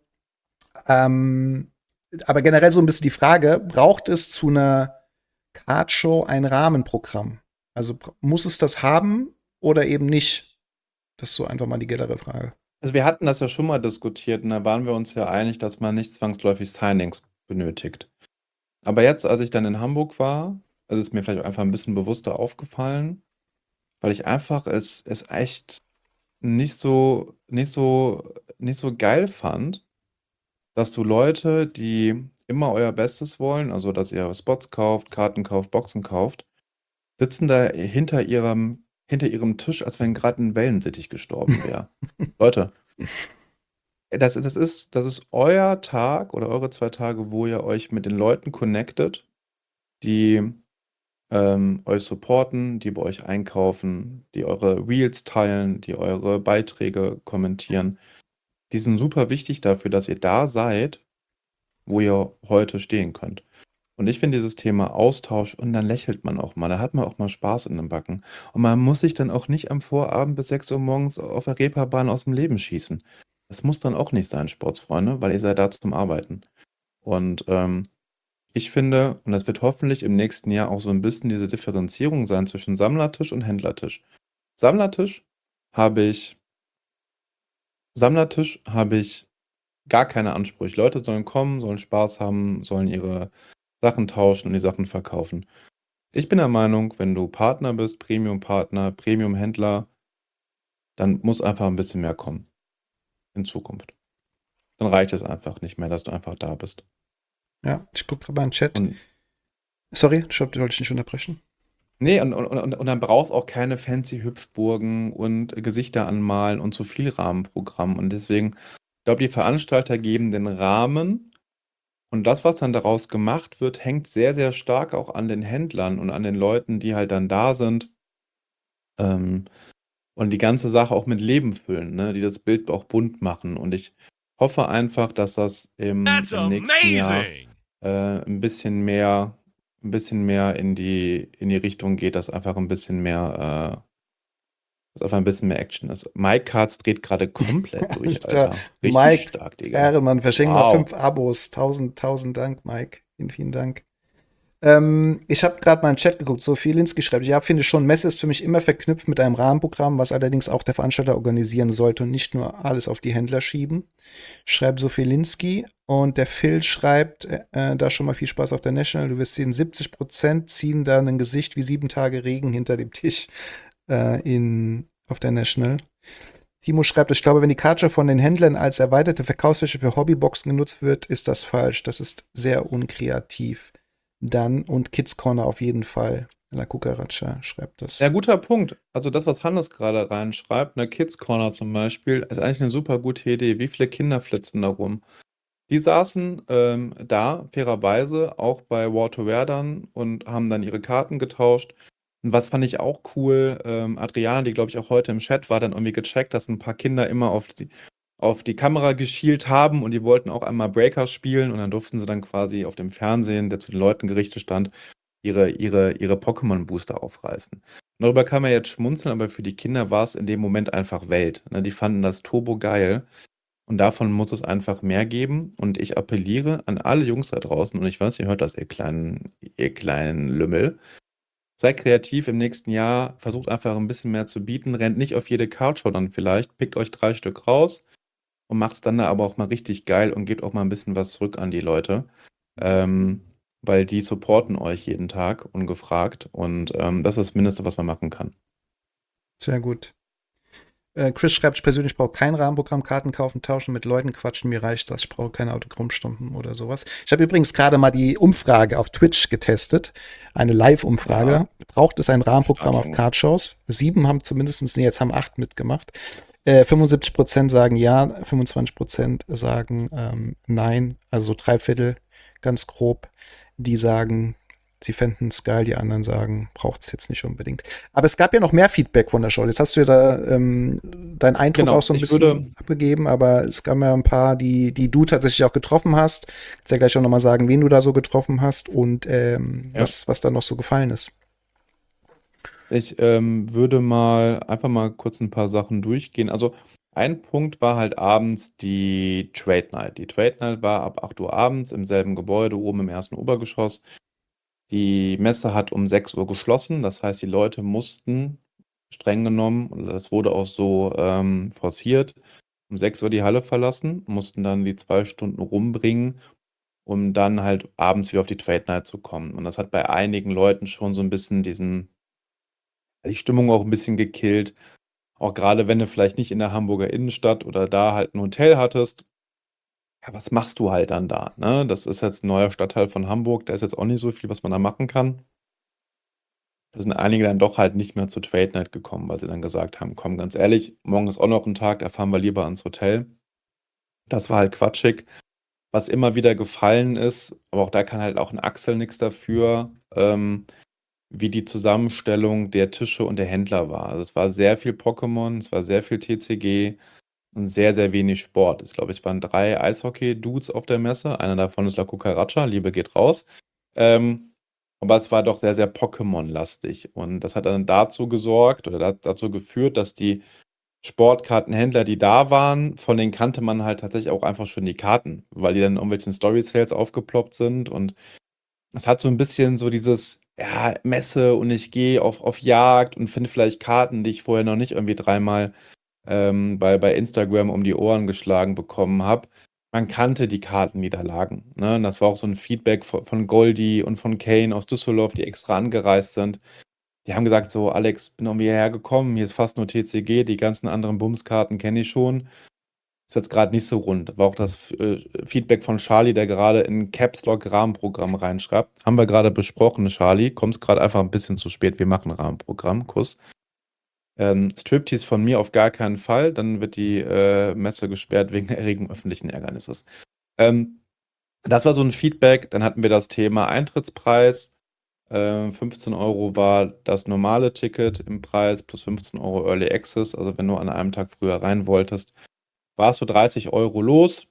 S2: Ähm, aber generell so ein bisschen die Frage, braucht es zu einer Cardshow ein Rahmenprogramm? Also br- muss es das haben oder eben nicht? Das ist so einfach mal die generelle Frage.
S3: Also wir hatten das ja schon mal diskutiert und da waren wir uns ja einig, dass man nicht zwangsläufig Signings benötigt. Aber jetzt, als ich dann in Hamburg war, ist es mir vielleicht auch einfach ein bisschen bewusster aufgefallen, weil ich einfach es, es echt nicht so, nicht so, nicht so geil fand, dass du Leute, die immer euer Bestes wollen, also dass ihr Spots kauft, Karten kauft, Boxen kauft, sitzen da hinter ihrem, hinter ihrem Tisch, als wenn gerade ein Wellensittich gestorben wäre. Leute, das, das ist, das ist euer Tag oder eure zwei Tage, wo ihr euch mit den Leuten connectet, die ähm, euch supporten, die bei euch einkaufen, die eure Reels teilen, die eure Beiträge kommentieren. Die sind super wichtig dafür, dass ihr da seid, wo ihr heute stehen könnt. Und ich finde dieses Thema Austausch und dann lächelt man auch mal, da hat man auch mal Spaß in den Backen. Und man muss sich dann auch nicht am Vorabend bis sechs Uhr morgens auf der Reeperbahn aus dem Leben schießen. Das muss dann auch nicht sein, Sportsfreunde, weil ihr seid da zum Arbeiten. Und ähm, ich finde, und das wird hoffentlich im nächsten Jahr auch so ein bisschen diese Differenzierung sein zwischen Sammlertisch und Händlertisch. Sammlertisch habe ich Sammlertisch habe ich gar keine Ansprüche. Leute sollen kommen, sollen Spaß haben, sollen ihre Sachen tauschen und die Sachen verkaufen. Ich bin der Meinung, wenn du Partner bist, Premium-Partner, Premium-Händler, dann muss einfach ein bisschen mehr kommen in Zukunft. Dann reicht es einfach nicht mehr, dass du einfach da bist.
S2: Ja, ich gucke gerade mal in den Chat.
S3: Und
S2: Sorry, ich wollte dich nicht unterbrechen.
S3: nee, und, und, und, und dann brauchst du auch keine fancy Hüpfburgen und Gesichter anmalen und zu viel Rahmenprogramm. Und deswegen, ich glaube, die Veranstalter geben den Rahmen und das, was dann daraus gemacht wird, hängt sehr, sehr stark auch an den Händlern und an den Leuten, die halt dann da sind ähm, und die ganze Sache auch mit Leben füllen, ne? Die das Bild auch bunt machen. Und ich hoffe einfach, dass das im,
S4: That's
S3: im nächsten Jahr
S4: amazing.
S3: äh, ein bisschen mehr, ein bisschen mehr in die, in die Richtung geht, dass einfach ein bisschen mehr, äh, dass einfach ein bisschen mehr Action ist. Mike Cards dreht gerade komplett durch,
S2: Alter,
S3: Alter. Richtig
S2: Mike,
S3: stark, Digga.
S2: Ehrenmann, verschenken noch
S3: Wow.
S2: fünf Abos. Tausend, tausend Dank, Mike. Vielen, vielen Dank. Ähm, ich habe gerade mal in den Chat geguckt. Sophie Linsky schreibt, ja, finde schon, Messe ist für mich immer verknüpft mit einem Rahmenprogramm, was allerdings auch der Veranstalter organisieren sollte und nicht nur alles auf die Händler schieben. Schreibt Sophie Linsky. Und der Phil schreibt, äh, da schon mal viel Spaß auf der National. Du wirst sehen, siebzig Prozent ziehen da ein Gesicht wie sieben Tage Regen hinter dem Tisch äh, in, auf der National. Timo schreibt, ich glaube, wenn die Card Show von den Händlern als erweiterte Verkaufsfläche für Hobbyboxen genutzt wird, ist das falsch. Das ist sehr unkreativ. Dann und Kids Corner auf jeden Fall. La Cucaracha schreibt das.
S3: Ja, guter Punkt. Also das, was Hannes gerade reinschreibt, eine Kids Corner zum Beispiel, ist eigentlich eine super gute Idee. Wie viele Kinder flitzen da rum? Die saßen ähm, da, fairerweise, auch bei War to Wear dann und haben dann ihre Karten getauscht. Und was fand ich auch cool, ähm, Adriana, die glaube ich auch heute im Chat war, dann irgendwie gecheckt, dass ein paar Kinder immer auf die, auf die Kamera geschielt haben und die wollten auch einmal Breaker spielen und dann durften sie dann quasi auf dem Fernsehen, der zu den Leuten gerichtet stand, ihre, ihre, ihre Pokémon-Booster aufreißen. Und darüber kann man jetzt schmunzeln, aber für die Kinder war es in dem Moment einfach Welt. Ne? Die fanden das turbo geil. Und davon muss es einfach mehr geben. Und ich appelliere an alle Jungs da draußen, und ich weiß, ihr hört das, ihr kleinen, ihr kleinen Lümmel. Seid kreativ im nächsten Jahr, versucht einfach ein bisschen mehr zu bieten, rennt nicht auf jede Cardshow dann vielleicht, pickt euch drei Stück raus und macht es dann da aber auch mal richtig geil und gebt auch mal ein bisschen was zurück an die Leute. Ähm, weil die supporten euch jeden Tag ungefragt und ähm, das ist das Mindeste, was man machen kann.
S2: Sehr gut. Äh, Chris schreibt, ich persönlich brauche kein Rahmenprogramm, Karten kaufen, tauschen, mit Leuten quatschen, mir reicht das. Ich brauche keine Autogrammstunden oder sowas. Ich habe übrigens gerade mal die Umfrage auf Twitch getestet. Eine Live-Umfrage.
S3: Ja.
S2: Braucht es ein Rahmenprogramm
S3: Stark,
S2: auf Cardshows? Sieben haben zumindest, nee, jetzt haben acht mitgemacht. Äh, fünfundsiebzig Prozent sagen ja, fünfundzwanzig Prozent sagen ähm, nein. Also so drei Viertel, ganz grob. Die sagen, sie fänden es geil, die anderen sagen, braucht es jetzt nicht unbedingt. Aber es gab ja noch mehr Feedback von der Show. Jetzt hast du ja da ähm, deinen Eindruck
S3: Genau,
S2: auch so ein
S3: ich
S2: bisschen
S3: würde-
S2: abgegeben, aber es gab ja ein paar, die, die du tatsächlich auch getroffen hast. Kannst ja gleich auch nochmal sagen, wen du da so getroffen hast und ähm,
S3: Ja.
S2: was, was da noch so gefallen ist.
S3: Ich ähm, würde mal einfach mal kurz ein paar Sachen durchgehen. Also ein Punkt war halt abends die Trade Night. Die Trade Night war ab acht Uhr abends im selben Gebäude, oben im ersten Obergeschoss. Die Messe hat um sechs Uhr geschlossen. Das heißt, die Leute mussten streng genommen, und das wurde auch so ähm, forciert, um sechs Uhr die Halle verlassen, mussten dann die zwei Stunden rumbringen, um dann halt abends wieder auf die Trade Night zu kommen. Und das hat bei einigen Leuten schon so ein bisschen diesen, die Stimmung auch ein bisschen gekillt. Auch gerade wenn du vielleicht nicht in der Hamburger Innenstadt oder da halt ein Hotel hattest. Ja, was machst du halt dann da? Ne? Das ist jetzt ein neuer Stadtteil von Hamburg, da ist jetzt auch nicht so viel, was man da machen kann. Da sind einige dann doch halt nicht mehr zur Trade Night gekommen, weil sie dann gesagt haben, komm, ganz ehrlich, morgen ist auch noch ein Tag, da fahren wir lieber ans Hotel. Das war halt quatschig. Was immer wieder gefallen ist, aber auch da kann halt auch ein Axel nichts dafür, ähm, wie die Zusammenstellung der Tische und der Händler war. Also es war sehr viel Pokémon, es war sehr viel T C G und sehr, sehr wenig Sport. Ich glaube, es waren drei Eishockey-Dudes auf der Messe. Einer davon ist La Cucaracha, Liebe geht raus. Ähm, aber es war doch sehr, sehr Pokémon-lastig. Und das hat dann dazu gesorgt oder da- dazu geführt, dass die Sportkartenhändler, die da waren, von denen kannte man halt tatsächlich auch einfach schon die Karten, weil die dann in irgendwelchen Story-Sales aufgeploppt sind. Und es hat so ein bisschen so dieses ja, Messe und ich gehe auf, auf Jagd und finde vielleicht Karten, die ich vorher noch nicht irgendwie dreimal ähm, bei, bei Instagram um die Ohren geschlagen bekommen habe. Man kannte die Kartenniederlagen. Ne? Und das war auch so ein Feedback von, von Goldie und von Kane aus Düsseldorf, die extra angereist sind. Die haben gesagt, so, Alex, bin irgendwie hierher gekommen, hier ist fast nur T C G, die ganzen anderen Bumskarten kenne ich schon. Ist jetzt gerade nicht so rund. War auch das äh, Feedback von Charlie, der gerade in Caps Lock Rahmenprogramm reinschreibt. Haben wir gerade besprochen, Charlie. Kommst gerade einfach ein bisschen zu spät. Wir machen Rahmenprogramm. Kuss. Ähm, Striptease von mir auf gar keinen Fall. Dann wird die äh, Messe gesperrt wegen erregten öffentlichen Ärgernisses. Ähm, das war so ein Feedback. Dann hatten wir das Thema Eintrittspreis. Ähm, fünfzehn Euro war das normale Ticket im Preis plus fünfzehn Euro Early Access. Also wenn du an einem Tag früher rein wolltest, warst du dreißig Euro los.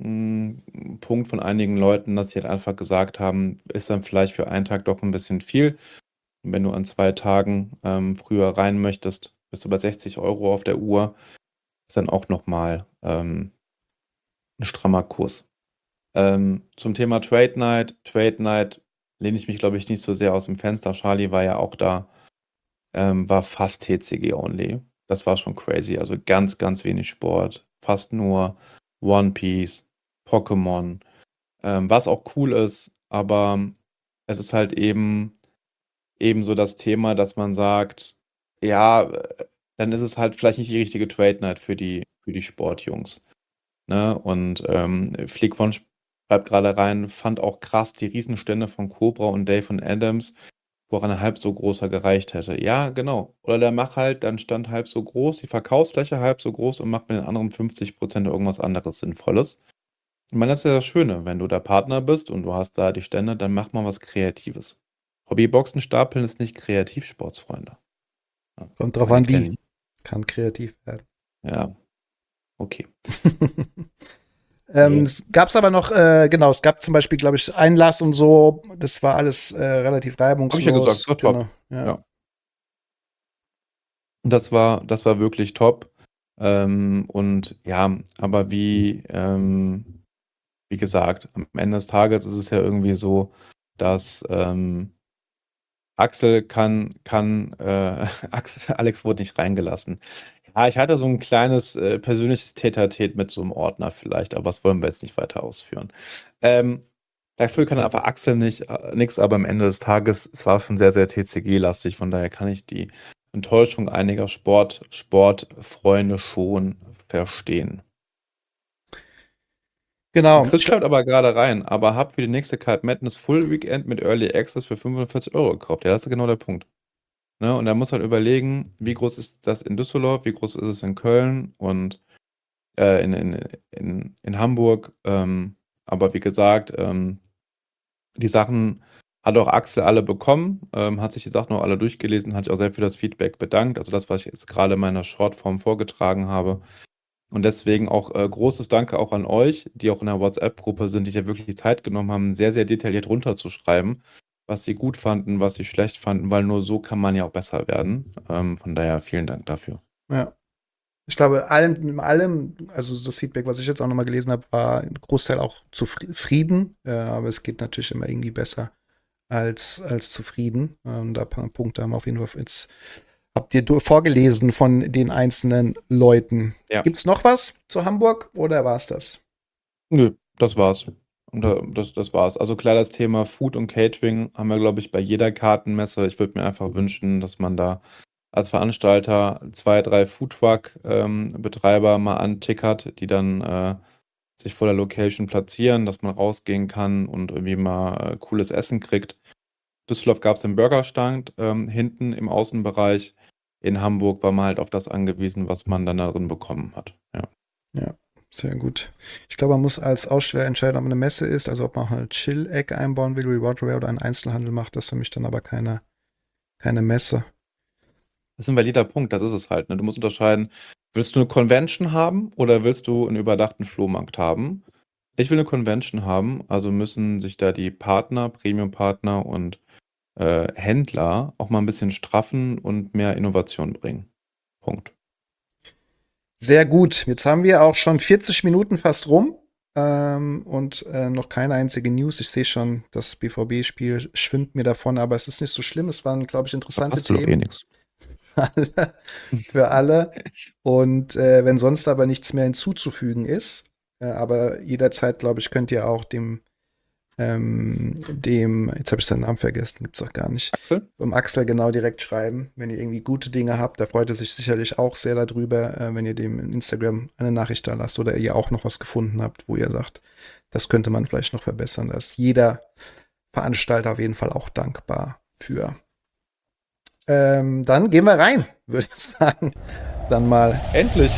S3: Ein Punkt von einigen Leuten, dass sie halt einfach gesagt haben, ist dann vielleicht für einen Tag doch ein bisschen viel. Und wenn du an zwei Tagen ähm, früher rein möchtest, bist du bei sechzig Euro auf der Uhr. Ist dann auch nochmal ähm, ein strammer Kurs. Ähm, zum Thema Trade Night. Trade Night lehne ich mich, glaube ich, nicht so sehr aus dem Fenster. Charlie war ja auch da. Ähm, war fast T C G only. Das war schon crazy. Also ganz, ganz wenig Sport. Fast nur One Piece, Pokémon. Ähm, was auch cool ist, aber es ist halt eben, eben so das Thema, dass man sagt, ja, äh, dann ist es halt vielleicht nicht die richtige Trade Night für die, für die Sportjungs. Ne? Und ähm, Flick von schreibt gerade rein, fand auch krass die Riesenstände von Cobra und Dave und Adams, wo auch ein halb so großer gereicht hätte. Ja, genau. Oder der macht halt dann Stand halb so groß, die Verkaufsfläche halb so groß und macht mit den anderen fünfzig Prozent irgendwas anderes Sinnvolles. Ich meine, das ist ja das Schöne, wenn du der Partner bist und du hast da die Stände, dann mach mal was Kreatives. Hobbyboxen stapeln ist nicht Kreativsportsfreunde. Ja,
S2: Kommt drauf
S3: meine
S2: an, wie.
S3: Kleinen-
S2: Kann kreativ werden.
S3: Ja, okay.
S2: ähm,
S3: Nee.
S2: Es gab's aber noch, äh, genau, es gab zum Beispiel, glaube ich, Einlass und so. Das war alles äh, relativ reibungslos.
S3: Hab ich ja gesagt, war top.
S2: Genau, ja.
S3: Ja. Und das war, das war wirklich top. Ähm, und ja, aber wie, ähm, wie gesagt, am Ende des Tages ist es ja irgendwie so, dass ähm, Axel kann, kann, äh, Axel, Alex wurde nicht reingelassen. Ja, ich hatte so ein kleines äh, persönliches Tete-a-Tete mit so einem Ordner vielleicht, aber das wollen wir jetzt nicht weiter ausführen. Ähm, dafür kann einfach Axel nicht, äh, nix, aber am Ende des Tages, es war schon sehr, sehr T C G-lastig, von daher kann ich die Enttäuschung einiger Sport, Sportfreunde schon verstehen.
S2: Genau.
S3: Und Chris schreibt aber gerade rein, aber hab für die nächste Card Madness Full Weekend mit Early Access für fünfundvierzig Euro gekauft. Ja, das ist genau der Punkt. Ne? Und da muss halt überlegen, wie groß ist das in Düsseldorf, wie groß ist es in Köln und äh, in, in, in, in Hamburg. Ähm, aber wie gesagt, ähm, die Sachen hat auch Axel alle bekommen, ähm, hat sich die Sachen auch alle durchgelesen, hat sich auch sehr für das Feedback bedankt. Also das, was ich jetzt gerade in meiner Shortform vorgetragen habe. Und deswegen auch äh, großes Danke auch an euch, die auch in der WhatsApp-Gruppe sind, die ja wirklich die Zeit genommen haben, sehr, sehr detailliert runterzuschreiben, was sie gut fanden, was sie schlecht fanden, weil nur so kann man ja auch besser werden. Ähm, von daher vielen Dank dafür.
S2: Ja. Ich glaube, allem, in allem, also das Feedback, was ich jetzt auch nochmal gelesen habe, war ein Großteil auch zufrieden. Äh, aber es geht natürlich immer irgendwie besser als, als zufrieden. Ähm, da ein paar Punkte haben wir auf jeden Fall jetzt. Habt ihr vorgelesen von den einzelnen Leuten.
S3: Ja.
S2: Gibt's noch was zu Hamburg oder war's das?
S3: Nö, das war's. Und da- Das, das war's. Also klar, das Thema Food und Catering haben wir, glaube ich, bei jeder Kartenmesse. Ich würde mir einfach wünschen, dass man da als Veranstalter zwei, drei Foodtruck-Betreiber mal antickert, die dann äh, sich vor der Location platzieren, dass man rausgehen kann und irgendwie mal äh, cooles Essen kriegt. Düsseldorf gab es den Burgerstand ähm, hinten im Außenbereich. In Hamburg war man halt auf das angewiesen, was man dann darin bekommen hat. Ja.
S2: Ja, sehr gut. Ich glaube, man muss als Aussteller entscheiden, ob man eine Messe ist, also ob man halt Chill-Egg einbauen will, Rewardware oder einen Einzelhandel macht. Das ist für mich dann aber keine, keine Messe.
S3: Das ist ein valider Punkt, das ist es halt. Ne? Du musst unterscheiden, willst du eine Convention haben oder willst du einen überdachten Flohmarkt haben? Ich will eine Convention haben, also müssen sich da die Partner, Premium-Partner und äh, Händler auch mal ein bisschen straffen und mehr Innovation bringen. Punkt.
S2: Sehr gut. Jetzt haben wir auch schon vierzig Minuten fast rum. Ähm, und äh, noch keine einzige News. Ich sehe schon, das B V B-Spiel schwimmt mir davon, aber es ist nicht so schlimm. Es waren, glaube ich, interessante
S3: Hast du doch eh
S2: Themen
S3: nix.
S2: für alle. Für alle. Und äh, wenn sonst aber nichts mehr hinzuzufügen ist, äh, aber jederzeit, glaube ich, könnt ihr auch dem, ähm, dem, jetzt habe ich seinen Namen vergessen, gibt's auch gar nicht,
S3: Axel?
S2: um Axel genau direkt schreiben, wenn ihr irgendwie gute Dinge habt. Da freut er sich sicherlich auch sehr darüber, äh, wenn ihr dem in Instagram eine Nachricht da lasst oder ihr auch noch was gefunden habt, wo ihr sagt, das könnte man vielleicht noch verbessern. Da ist jeder Veranstalter auf jeden Fall auch dankbar für. Ähm, dann gehen wir rein, würde ich sagen. Dann mal
S3: Endlich.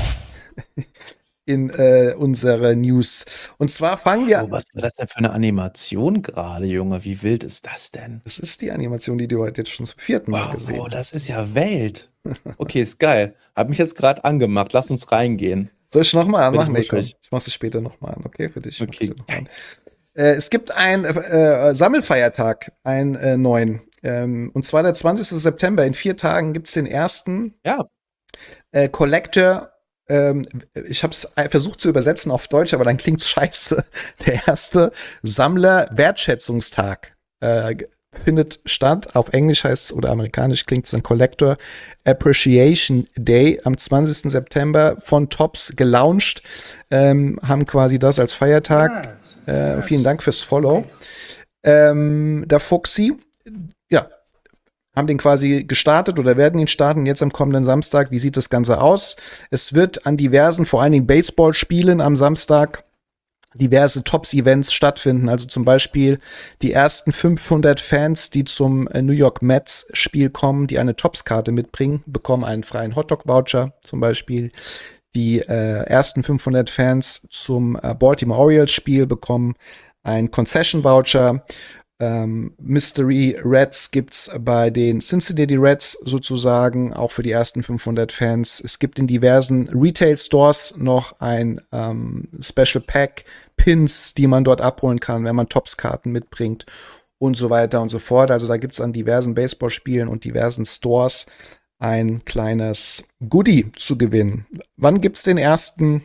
S2: in äh, unsere News. Und zwar fangen wir
S3: Oh, was war das denn für eine Animation gerade, Junge? Wie wild ist das denn?
S2: Das ist die Animation, die du heute jetzt schon zum vierten Mal
S3: Wow,
S2: gesehen
S3: oh,
S2: hast.
S3: das ist ja Welt. Okay, ist geil. Hab mich jetzt gerade angemacht. Lass uns reingehen.
S2: Soll ich nochmal
S3: Bin ich
S2: anmachen? Nee, komm.
S3: wuschig.
S2: Ich mach's später nochmal an, okay? Für dich. mach
S3: Okay.
S2: ich's noch mal an. Äh, es gibt einen äh, Sammelfeiertag, einen äh, neuen. Ähm, und zwar der zwanzigsten September. In vier Tagen gibt's den ersten
S3: Ja,
S2: äh, Collector. Ähm, ich habe es versucht zu übersetzen auf Deutsch, aber dann klingt's scheiße. Der erste Sammler-Wertschätzungstag äh, findet statt. Auf Englisch heißt es oder amerikanisch klingt es dann Collector Appreciation Day am zwanzigsten September von Tops gelauncht. Ähm, haben quasi das als Feiertag. Äh, vielen Dank fürs Follow. Ähm, der Fuxi, ja, haben den quasi gestartet oder werden ihn starten jetzt am kommenden Samstag. Wie sieht das Ganze aus? Es wird an diversen, vor allen Dingen Baseballspielen am Samstag diverse Tops-Events stattfinden. Also zum Beispiel die ersten fünfhundert Fans, die zum New York Mets-Spiel kommen, die eine Tops-Karte mitbringen, bekommen einen freien Hotdog-Voucher zum Beispiel. Die äh, ersten fünfhundert Fans zum äh, Baltimore Orioles-Spiel bekommen einen Concession-Voucher. Ähm, Mystery Reds gibt's bei den Cincinnati Reds sozusagen, auch für die ersten fünfhundert Fans. Es gibt in diversen Retail-Stores noch ein ähm, Special Pack, Pins, die man dort abholen kann, wenn man Tops-Karten mitbringt und so weiter und so fort. Also da gibt's an diversen Baseballspielen und diversen Stores ein kleines Goodie zu gewinnen. Wann gibt's den ersten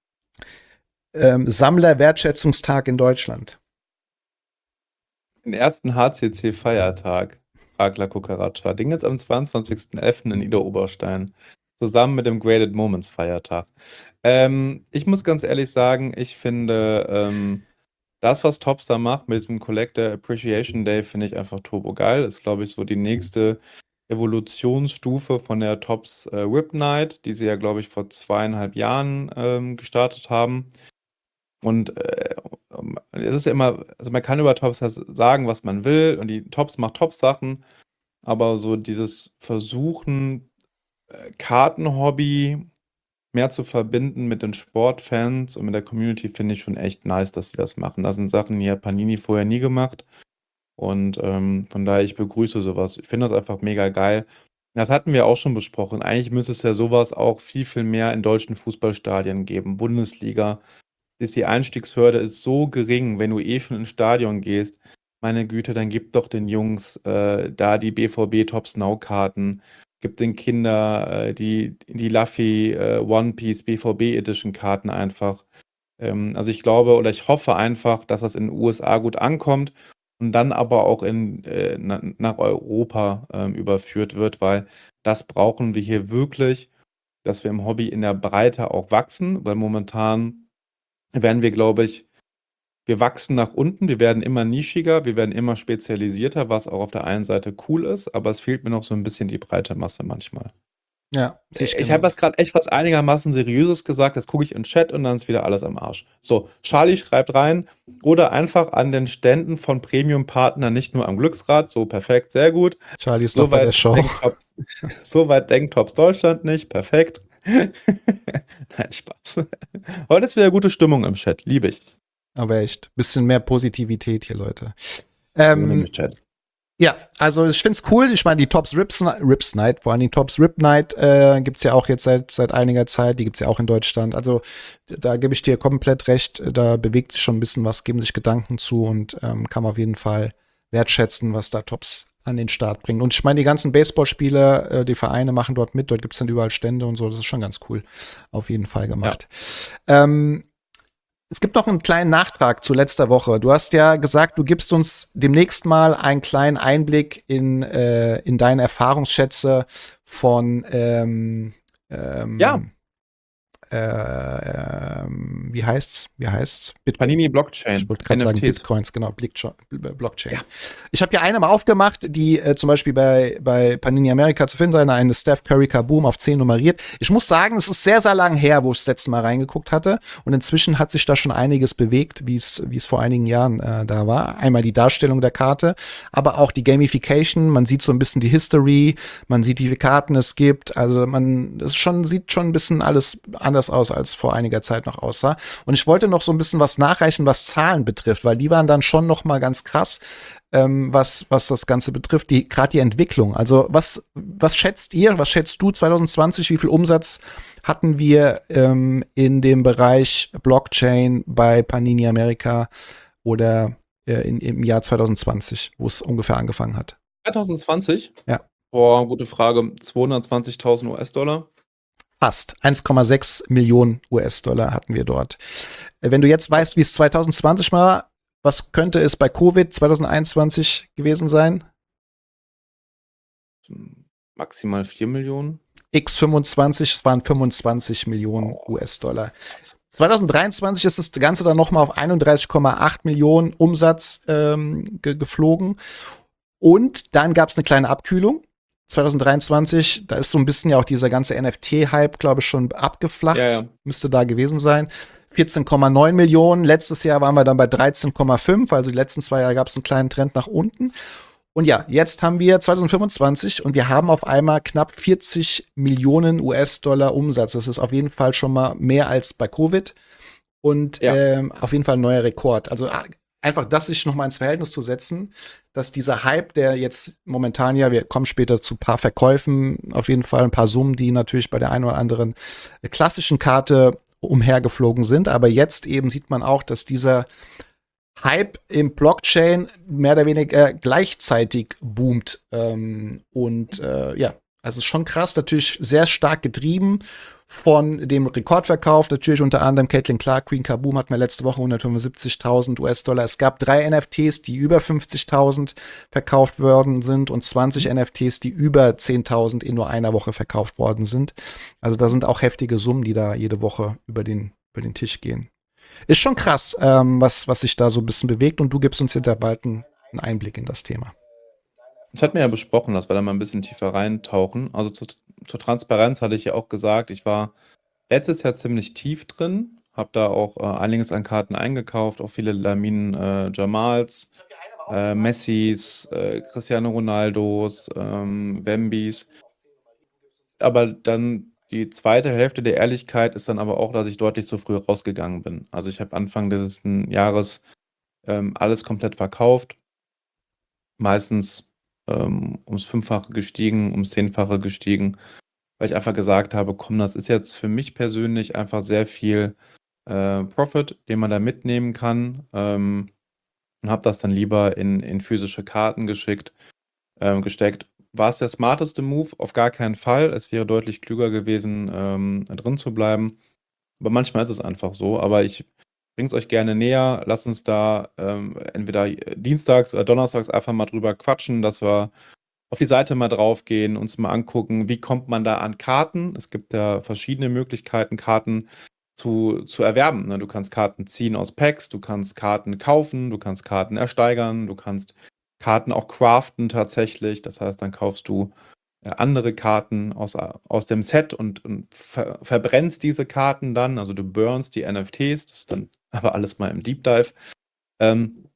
S2: ähm, Sammler-Wertschätzungstag in Deutschland?
S3: den ersten H C C-Feiertag, Rakla Cucaracha. Den jetzt am zweiundzwanzigsten elften in Ida Oberstein. Zusammen mit dem Graded Moments Feiertag. Ähm, ich muss ganz ehrlich sagen, ich finde, ähm, das, was Tops da macht mit diesem Collector Appreciation Day, finde ich einfach turbo geil. Ist, glaube ich, so die nächste Evolutionsstufe von der Tops äh, Whip Night, die sie ja, glaube ich, vor zweieinhalb Jahren ähm, gestartet haben. Und äh, es ist ja immer, also man kann über Tops sagen, was man will, und die Tops macht Tops-Sachen, aber so dieses Versuchen, äh, Kartenhobby mehr zu verbinden mit den Sportfans und mit der Community, finde ich schon echt nice, dass sie das machen. Das sind Sachen, die hat Panini vorher nie gemacht. Und ähm, von daher, ich begrüße sowas. Ich finde das einfach mega geil. Das hatten wir auch schon besprochen. Eigentlich müsste es ja sowas auch viel, viel mehr in deutschen Fußballstadien geben. Bundesliga. Ist die Einstiegshürde ist so gering, wenn du eh schon ins Stadion gehst. Meine Güte, dann gib doch den Jungs äh, da die B V B Tops Now Karten. Gib den Kindern äh, die, die Luffy äh, One Piece B V B Edition Karten einfach. Ähm, also ich glaube oder ich hoffe einfach, dass das in den U S A gut ankommt und dann aber auch in, äh, na, nach Europa ähm, überführt wird, weil das brauchen wir hier wirklich, dass wir im Hobby in der Breite auch wachsen, weil momentan werden wir, glaube ich, wir wachsen nach unten, wir werden immer nischiger, wir werden immer spezialisierter, was auch auf der einen Seite cool ist, aber es fehlt mir noch so ein bisschen die breite Masse manchmal.
S2: Ja,
S3: Ich, ich habe jetzt gerade echt was einigermaßen Seriöses gesagt, das gucke ich in den Chat und dann ist wieder alles am Arsch. So, Charlie schreibt rein, oder einfach an den Ständen von Premium-Partnern, nicht nur am Glücksrad, so perfekt, sehr gut.
S2: Charlie ist
S3: So
S2: noch bei der
S3: weit
S2: Show.
S3: denkt Tops, so weit denkt Tops Deutschland nicht, perfekt. Nein, Spaß. Heute ist wieder gute Stimmung im Chat, liebe ich.
S2: Aber echt, bisschen mehr Positivität hier, Leute.
S3: So
S2: Ähm,
S3: im Chat.
S2: ja, also ich find's cool. Ich meine, die Tops Rips, Rips Night, vor allem die Tops Rip Night, äh, gibt's ja auch jetzt seit seit einiger Zeit. Die gibt's ja auch in Deutschland. Also da gebe ich dir komplett recht. Da bewegt sich schon ein bisschen was, geben sich Gedanken zu und ähm, kann man auf jeden Fall wertschätzen, was da Tops an den Start bringt. Und ich meine, die ganzen Baseballspieler, äh, die Vereine machen dort mit. Dort gibt's dann überall Stände und so. Das ist schon ganz cool. Auf jeden Fall gemacht. Ja. Ähm, Es gibt noch einen kleinen Nachtrag zu letzter Woche. Du hast ja gesagt, du gibst uns demnächst mal einen kleinen Einblick in, äh, in deine Erfahrungsschätze von ähm, ähm,
S3: Ja.
S2: äh, ähm, wie heißt's? Wie heißt's? Bit
S3: Panini Blockchain.
S2: Ich wollte gerade sagen
S3: N F Ts.
S2: Bitcoins, genau, Blickcho- Blockchain.
S3: Ja.
S2: Ich habe hier eine mal aufgemacht, die äh, zum Beispiel bei, bei Panini America zu finden sein, eine Steph Curry Kaboom auf zehn nummeriert. Ich muss sagen, es ist sehr, sehr lang her, wo ich das letzte Mal reingeguckt hatte. Und inzwischen hat sich da schon einiges bewegt, wie es wie es vor einigen Jahren äh, da war. Einmal die Darstellung der Karte, aber auch die Gamification. Man sieht so ein bisschen die History, man sieht, wie viele Karten es gibt. Also man es schon, sieht schon ein bisschen alles anders aus, als vor einiger Zeit noch aussah. Und ich wollte noch so ein bisschen was nachreichen, was Zahlen betrifft, weil die waren dann schon noch mal ganz krass, ähm, was, was das Ganze betrifft, die gerade die Entwicklung. Also was, was schätzt ihr, was schätzt du zwanzig zwanzig, wie viel Umsatz hatten wir ähm, in dem Bereich Blockchain bei Panini America oder äh, in, im Jahr zwanzig zwanzig, wo es ungefähr angefangen hat?
S3: zwanzig zwanzig?
S2: Ja.
S3: Boah, gute Frage. zweihundertzwanzigtausend U S-Dollar.
S2: Fast. eins Komma sechs Millionen U S-Dollar hatten wir dort. Wenn du jetzt weißt, wie es zwanzig zwanzig war, was könnte es bei Covid zwanzig einundzwanzig gewesen sein?
S3: Maximal vier Millionen.
S2: X fünfundzwanzig, es waren fünfundzwanzig Millionen U S-Dollar. zwanzig dreiundzwanzig ist das Ganze dann nochmal auf einunddreißig Komma acht Millionen Umsatz ähm, ge- geflogen. Und dann gab es eine kleine Abkühlung. zwanzig dreiundzwanzig, da ist so ein bisschen ja auch dieser ganze N F T-Hype, glaube ich, schon abgeflacht.
S3: Ja, ja.
S2: Müsste da gewesen sein. vierzehn Komma neun Millionen. Letztes Jahr waren wir dann bei dreizehn Komma fünf. Also die letzten zwei Jahre gab es einen kleinen Trend nach unten. Und ja, jetzt haben wir zwanzig fünfundzwanzig und wir haben auf einmal knapp vierzig Millionen U S-Dollar Umsatz. Das ist auf jeden Fall schon mal mehr als bei Covid. Und
S3: Ja.
S2: ähm, auf jeden Fall ein neuer Rekord. Also einfach das sich noch mal ins Verhältnis zu setzen, dass dieser Hype, der jetzt momentan ja, wir kommen später zu ein paar Verkäufen, auf jeden Fall ein paar Summen, die natürlich bei der einen oder anderen klassischen Karte umhergeflogen sind, aber jetzt eben sieht man auch, dass dieser Hype im Blockchain mehr oder weniger gleichzeitig boomt. Ähm, und äh, ja, also es ist schon krass, natürlich sehr stark getrieben von dem Rekordverkauf, natürlich unter anderem Caitlin Clark, Queen Kaboom hatten wir letzte Woche hundertfünfundsiebzigtausend U S-Dollar. Es gab drei N F Ts, die über fünfzigtausend verkauft worden sind und zwanzig N F Ts, die über zehntausend in nur einer Woche verkauft worden sind. Also da sind auch heftige Summen, die da jede Woche über den, über den Tisch gehen. Ist schon krass, ähm, was, was sich da so ein bisschen bewegt und du gibst uns jetzt ja bald einen, einen Einblick in das Thema.
S3: Das hatten wir ja besprochen, dass wir da mal ein bisschen tiefer reintauchen. Also zu, zur Transparenz hatte ich ja auch gesagt, ich war letztes Jahr ziemlich tief drin, habe da auch äh, einiges an Karten eingekauft, auch viele Laminen äh, Jamals, äh, Messis, äh, Cristiano Ronaldos, ähm, Bambis. Aber dann die zweite Hälfte der Ehrlichkeit ist dann aber auch, dass ich deutlich zu früh rausgegangen bin. Also ich habe Anfang dieses Jahres ähm, alles komplett verkauft. Meistens ähm, ums Fünffache gestiegen, ums Zehnfache gestiegen, weil ich einfach gesagt habe, komm, das ist jetzt für mich persönlich einfach sehr viel äh, Profit, den man da mitnehmen kann, ähm, und habe das dann lieber in, in physische Karten geschickt, ähm, gesteckt. War es der smarteste Move? Auf gar keinen Fall. Es wäre deutlich klüger gewesen, ähm, drin zu bleiben. Aber manchmal ist es einfach so. Aber ich bringe es euch gerne näher. Lasst uns da ähm, entweder dienstags oder donnerstags einfach mal drüber quatschen, dass wir auf die Seite mal draufgehen, uns mal angucken, wie kommt man da an Karten. Es gibt ja verschiedene Möglichkeiten, Karten zu, zu erwerben. Ne? Du kannst Karten ziehen aus Packs, du kannst Karten kaufen, du kannst Karten ersteigern, du kannst Karten auch craften tatsächlich. Das heißt, dann kaufst du äh, andere Karten aus, aus dem Set und, und ver verbrennst diese Karten dann. Also du burnst die N F Ts, das ist dann aber alles mal im Deep Dive. Ähm,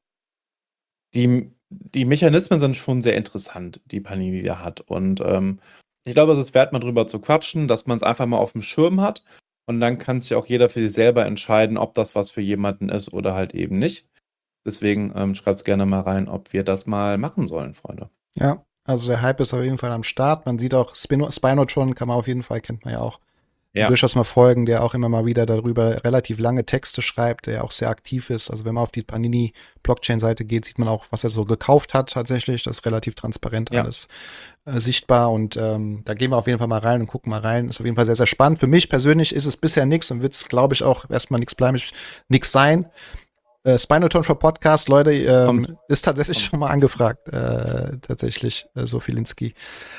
S3: die, die Mechanismen sind schon sehr interessant, die Panini da hat. Und ähm, ich glaube, es ist wert, mal drüber zu quatschen, dass man es einfach mal auf dem Schirm hat. Und dann kann sich auch jeder für sich selber entscheiden, ob das was für jemanden ist oder halt eben nicht. Deswegen ähm, schreibt es gerne mal rein, ob wir das mal machen sollen, Freunde.
S2: Ja, also der Hype ist auf jeden Fall am Start. Man sieht auch Spino Spinotron, kann man auf jeden Fall, kennt man ja auch,
S3: Ja.
S2: durchaus mal folgen, der auch immer mal wieder darüber relativ lange Texte schreibt, der auch sehr aktiv ist. Also wenn man auf die Panini-Blockchain-Seite geht, sieht man auch, was er so gekauft hat tatsächlich. Das ist relativ transparent
S3: Ja.
S2: alles äh, sichtbar. Und ähm, da gehen wir auf jeden Fall mal rein und gucken mal rein. Ist auf jeden Fall sehr, sehr spannend. Für mich persönlich ist es bisher nichts und wird es, glaube ich, auch erstmal nichts bleiben, nichts sein. Äh, Spinal for Podcast, Leute, ähm, ist tatsächlich Kommt. schon mal angefragt, äh, tatsächlich, äh, Sofilinski.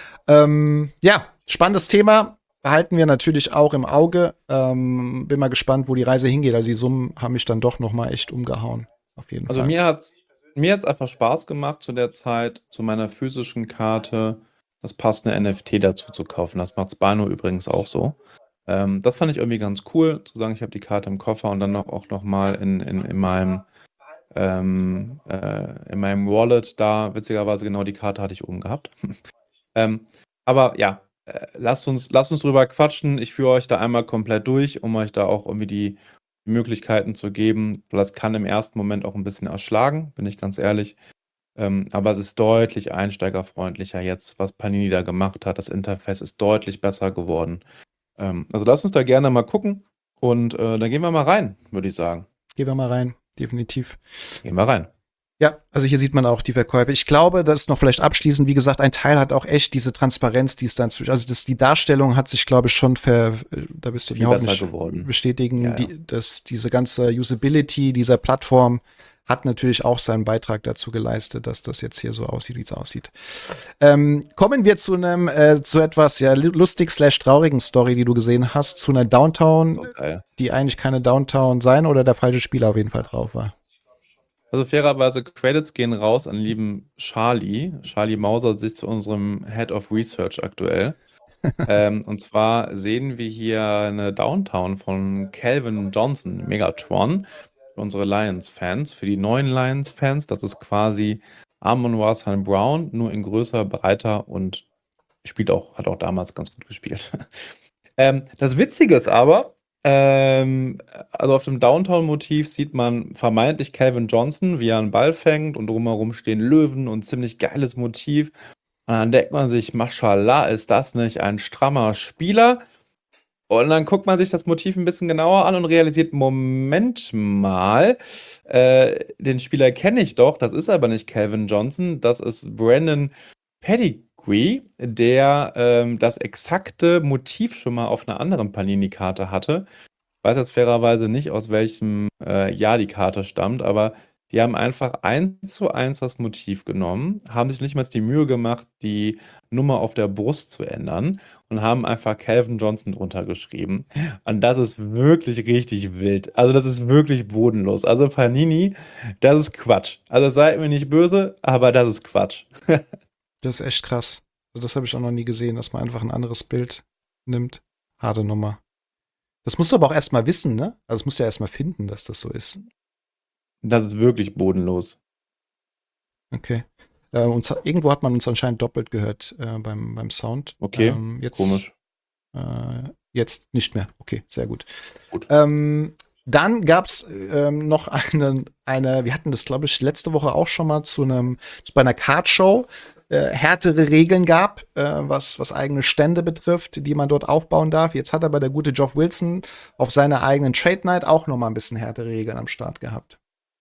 S2: Ähm, ja, spannendes Thema. Behalten wir natürlich auch im Auge. Ähm, bin mal gespannt, wo die Reise hingeht. Also die Summen haben mich dann doch noch mal echt umgehauen. Auf jeden
S3: Also
S2: Fall.
S3: mir hat's, mir hat's einfach Spaß gemacht zu der Zeit, zu meiner physischen Karte das passende N F T dazu zu kaufen. Das macht Spino übrigens auch so. Ähm, das fand ich irgendwie ganz cool, zu sagen, ich habe die Karte im Koffer und dann noch, auch noch mal in, in, in meinem ähm, äh, in meinem Wallet da, witzigerweise genau die Karte hatte ich oben gehabt. ähm, aber ja, äh, lasst uns, lasst uns drüber quatschen. Ich führe euch da einmal komplett durch, um euch da auch irgendwie die Möglichkeiten zu geben, weil das kann im ersten Moment auch ein bisschen erschlagen, bin ich ganz ehrlich. Ähm, aber es ist deutlich einsteigerfreundlicher jetzt, was Panini da gemacht hat. Das Interface ist deutlich besser geworden. Ähm, also lasst uns da gerne mal gucken und äh, dann gehen wir mal rein, würde ich sagen.
S2: Gehen wir mal rein, definitiv.
S3: Gehen wir rein.
S2: Ja, also hier sieht man auch die Verkäufe. Ich glaube, das ist noch vielleicht abschließend, wie gesagt, ein Teil hat auch echt diese Transparenz, die es dann zwischen, also das, die Darstellung hat sich, glaube ich, schon ver, da bist du mir auch nicht
S3: geworden.
S2: bestätigen,
S3: Ja, ja.
S2: Die, dass diese ganze Usability dieser Plattform hat natürlich auch seinen Beitrag dazu geleistet, dass das jetzt hier so aussieht, wie es aussieht. Ähm, kommen wir zu einem, äh, zu etwas ja lustig slash traurigen Story, die du gesehen hast, zu einer Downtown,
S3: So geil.
S2: die eigentlich keine Downtown sein oder der falsche Spieler auf jeden Fall drauf war.
S3: Also fairerweise, Credits gehen raus an lieben Charlie. Charlie Mauser sich zu unserem Head of Research aktuell. ähm, und zwar sehen wir hier eine Downtown von Calvin Johnson, Megatron, für unsere Lions-Fans. Für die neuen Lions-Fans, das ist quasi Amon-Ra Saint Brown, nur in größer, breiter und spielt auch, hat auch damals ganz gut gespielt. ähm, das Witzige ist aber, Ähm, also auf dem Downtown-Motiv sieht man vermeintlich Calvin Johnson, wie er einen Ball fängt und drumherum stehen Löwen und ziemlich geiles Motiv. Und dann denkt man sich, Mashallah, ist das nicht ein strammer Spieler? Und dann guckt man sich das Motiv ein bisschen genauer an und realisiert, Moment mal, äh, den Spieler kenne ich doch, das ist aber nicht Calvin Johnson, das ist Brandon Pettigrew, der ähm, das exakte Motiv schon mal auf einer anderen Panini-Karte hatte. Ich weiß jetzt fairerweise nicht, aus welchem äh, Jahr die Karte stammt, aber die haben einfach eins zu eins das Motiv genommen, haben sich nicht mal die Mühe gemacht, die Nummer auf der Brust zu ändern und haben einfach Calvin Johnson drunter geschrieben. Und das ist wirklich richtig wild. Also das ist wirklich bodenlos. Also Panini, das ist Quatsch. Also seid mir nicht böse, aber das ist Quatsch.
S2: Das ist echt krass. Also das habe ich auch noch nie gesehen, dass man einfach ein anderes Bild nimmt. Harte Nummer. Das musst du aber auch erstmal wissen, ne? Also das musst du ja erstmal finden, dass das so ist.
S3: Das ist wirklich bodenlos.
S2: Okay. Äh, uns, irgendwo hat man uns anscheinend doppelt gehört äh, beim, beim Sound.
S3: Okay,
S2: ähm, jetzt,
S3: komisch.
S2: Äh, jetzt nicht mehr. Okay, sehr gut.
S3: Gut.
S2: Ähm, dann gab es ähm, noch eine, eine, wir hatten das, glaube ich, letzte Woche auch schon mal zu einem, zu bei einer Card-Show, äh, härtere Regeln gab, äh, was, was eigene Stände betrifft, die man dort aufbauen darf. Jetzt hat aber der gute Geoff Wilson auf seiner eigenen Trade Night auch noch mal ein bisschen härtere Regeln am Start gehabt.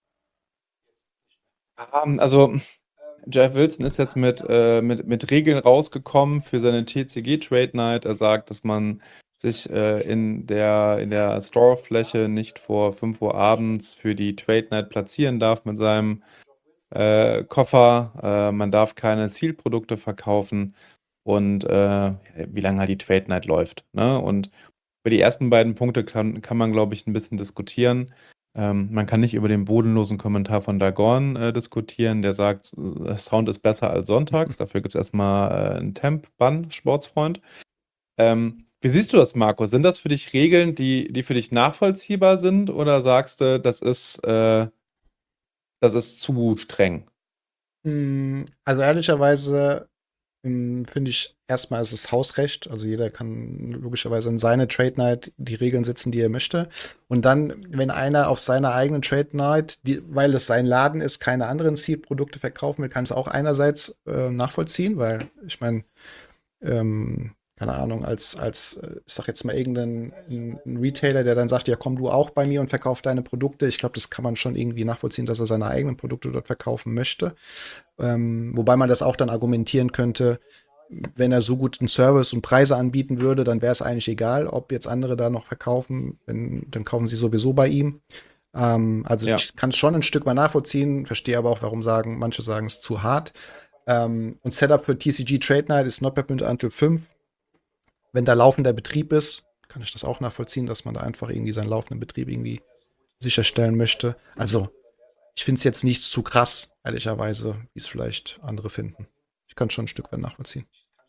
S3: Also, Jeff Wilson ist jetzt mit, äh, mit, mit Regeln rausgekommen für seine T C G Trade Night. Er sagt, dass man sich äh, in der, in der Storefläche nicht vor fünf Uhr abends für die Trade Night platzieren darf mit seinem äh, Koffer. Äh, man darf keine Zielprodukte verkaufen und äh, wie lange halt die Trade Night läuft. Ne? Und über die ersten beiden Punkte kann, kann man, glaube ich, ein bisschen diskutieren. Ähm, man kann nicht über den bodenlosen Kommentar von Dagorn äh, diskutieren, der sagt, äh, Sound ist besser als sonntags. Dafür gibt es erstmal äh, einen Temp-Bann, Sportsfreund. Ähm, wie siehst du das, Marco? Sind das für dich Regeln, die, die für dich nachvollziehbar sind, oder sagst du, das ist, äh, das ist zu streng?
S2: Also ehrlicherweise ähm, finde ich, erstmal ist es Hausrecht. Also jeder kann logischerweise in seine Trade Night die Regeln setzen, die er möchte. Und dann, wenn einer auf seiner eigenen Trade Night, die, weil es sein Laden ist, keine anderen Zielprodukte verkaufen will, kann es auch einerseits äh, nachvollziehen, weil ich meine, ähm, keine Ahnung, als, als, äh, ich sag jetzt mal, irgendein ein, ein Retailer, der dann sagt, ja, komm du auch bei mir und verkauf deine Produkte. Ich glaube, das kann man schon irgendwie nachvollziehen, dass er seine eigenen Produkte dort verkaufen möchte. Ähm, wobei man das auch dann argumentieren könnte, wenn er so gut einen Service und Preise anbieten würde, dann wäre es eigentlich egal, ob jetzt andere da noch verkaufen, wenn, dann kaufen sie sowieso bei ihm. Ähm, also
S3: Ja.
S2: ich kann es schon ein Stück weit nachvollziehen, verstehe aber auch, warum sagen, manche sagen, es ist zu hart. Ähm, und Setup für T C G Trade Night ist Not Bad Until fünf. Wenn da laufender Betrieb ist, kann ich das auch nachvollziehen, dass man da einfach irgendwie seinen laufenden Betrieb irgendwie sicherstellen möchte. Also, ich finde es jetzt nicht zu krass, ehrlicherweise, wie es vielleicht andere finden. Ich kann es schon ein Stück weit nachvollziehen.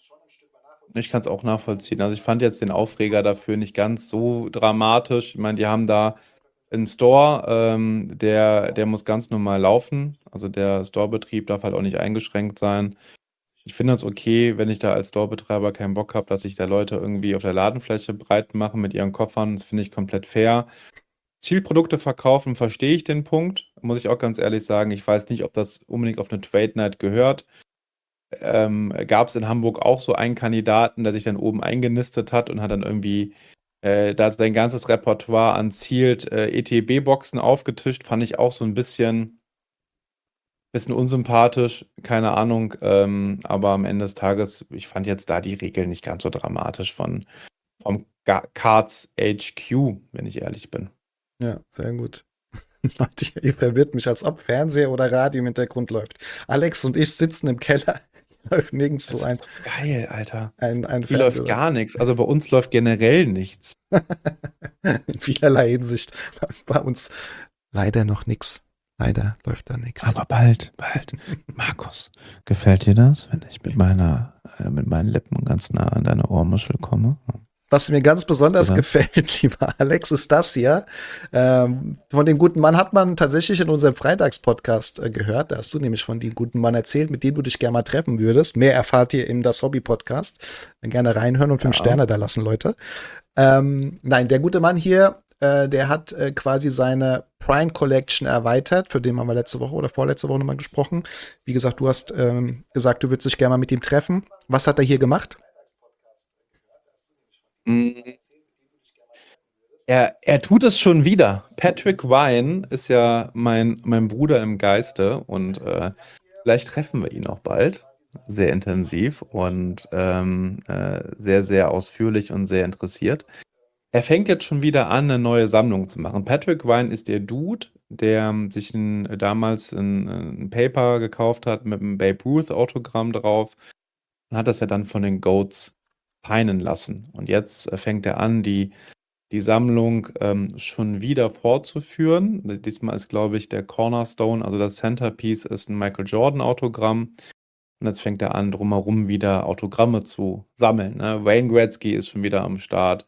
S3: Ich kann es auch nachvollziehen. Also ich fand jetzt den Aufreger dafür nicht ganz so dramatisch. Ich meine, die haben da einen Store, ähm, der, der muss ganz normal laufen. Also der Storebetrieb darf halt auch nicht eingeschränkt sein. Ich finde es okay, wenn ich da als Storebetreiber keinen Bock habe, dass sich da Leute irgendwie auf der Ladenfläche breit machen mit ihren Koffern. Das finde ich komplett fair. Zielprodukte verkaufen, verstehe ich den Punkt. Muss ich auch ganz ehrlich sagen. Ich weiß nicht, ob das unbedingt auf eine Trade Night gehört. Ähm, gab es in Hamburg auch so einen Kandidaten, der sich dann oben eingenistet hat und hat dann irgendwie äh, da sein ganzes Repertoire an Zielt äh, E T B-Boxen aufgetischt. Fand ich auch so ein bisschen, bisschen unsympathisch, keine Ahnung. Ähm, aber am Ende des Tages, ich fand jetzt da die Regeln nicht ganz so dramatisch von vom Ga- Cards H Q, wenn ich ehrlich bin.
S2: Ja, sehr gut. Leute, ihr verwirrt mich, als ob Fernseher oder Radio im Hintergrund läuft. Alex und ich sitzen im Keller. Läuft nirgends so ein,
S3: ist so geil, Alter.
S2: ein, ein
S3: Hier läuft
S2: Fernseher.
S3: gar nichts. Also bei uns läuft generell nichts.
S2: In vielerlei Hinsicht. Bei uns leider noch nichts. Leider läuft da nichts.
S3: Aber bald, bald. Markus, gefällt dir das, wenn ich mit meiner, äh, mit meinen Lippen ganz nah an deine Ohrmuschel komme?
S2: Was mir ganz besonders
S3: Oder?
S2: gefällt, lieber Alex, ist das hier. Ähm, von dem guten Mann hat man tatsächlich in unserem Freitagspodcast äh, gehört. Da hast du nämlich von dem guten Mann erzählt, mit dem du dich gerne mal treffen würdest. Mehr erfahrt ihr im Das Hobby Podcast. Dann gerne reinhören und fünf
S3: Ja.
S2: Sterne da lassen, Leute. Ähm, nein, der gute Mann hier, äh, der hat äh, quasi seine Prime Collection erweitert. Für den haben wir letzte Woche oder vorletzte Woche nochmal gesprochen. Wie gesagt, du hast ähm, gesagt, du würdest dich gerne mal mit ihm treffen. Was hat er hier gemacht?
S3: Er, er tut es schon wieder. Patrick Wine ist ja mein, mein Bruder im Geiste und äh, vielleicht treffen wir ihn auch bald. Sehr intensiv und ähm, äh, sehr, sehr ausführlich und sehr interessiert. Er fängt jetzt schon wieder an, eine neue Sammlung zu machen. Patrick Wine ist der Dude, der ähm, sich ein, damals ein, ein Paper gekauft hat mit einem Babe Ruth-Autogramm drauf und hat das ja dann von den Goats signen lassen. Und jetzt äh, fängt er an, die, die Sammlung ähm, schon wieder fortzuführen. Diesmal ist, glaube ich, der Cornerstone, also das Centerpiece, ist ein Michael Jordan-Autogramm. Und jetzt fängt er an, drumherum wieder Autogramme zu sammeln. Ne? Wayne Gretzky ist schon wieder am Start.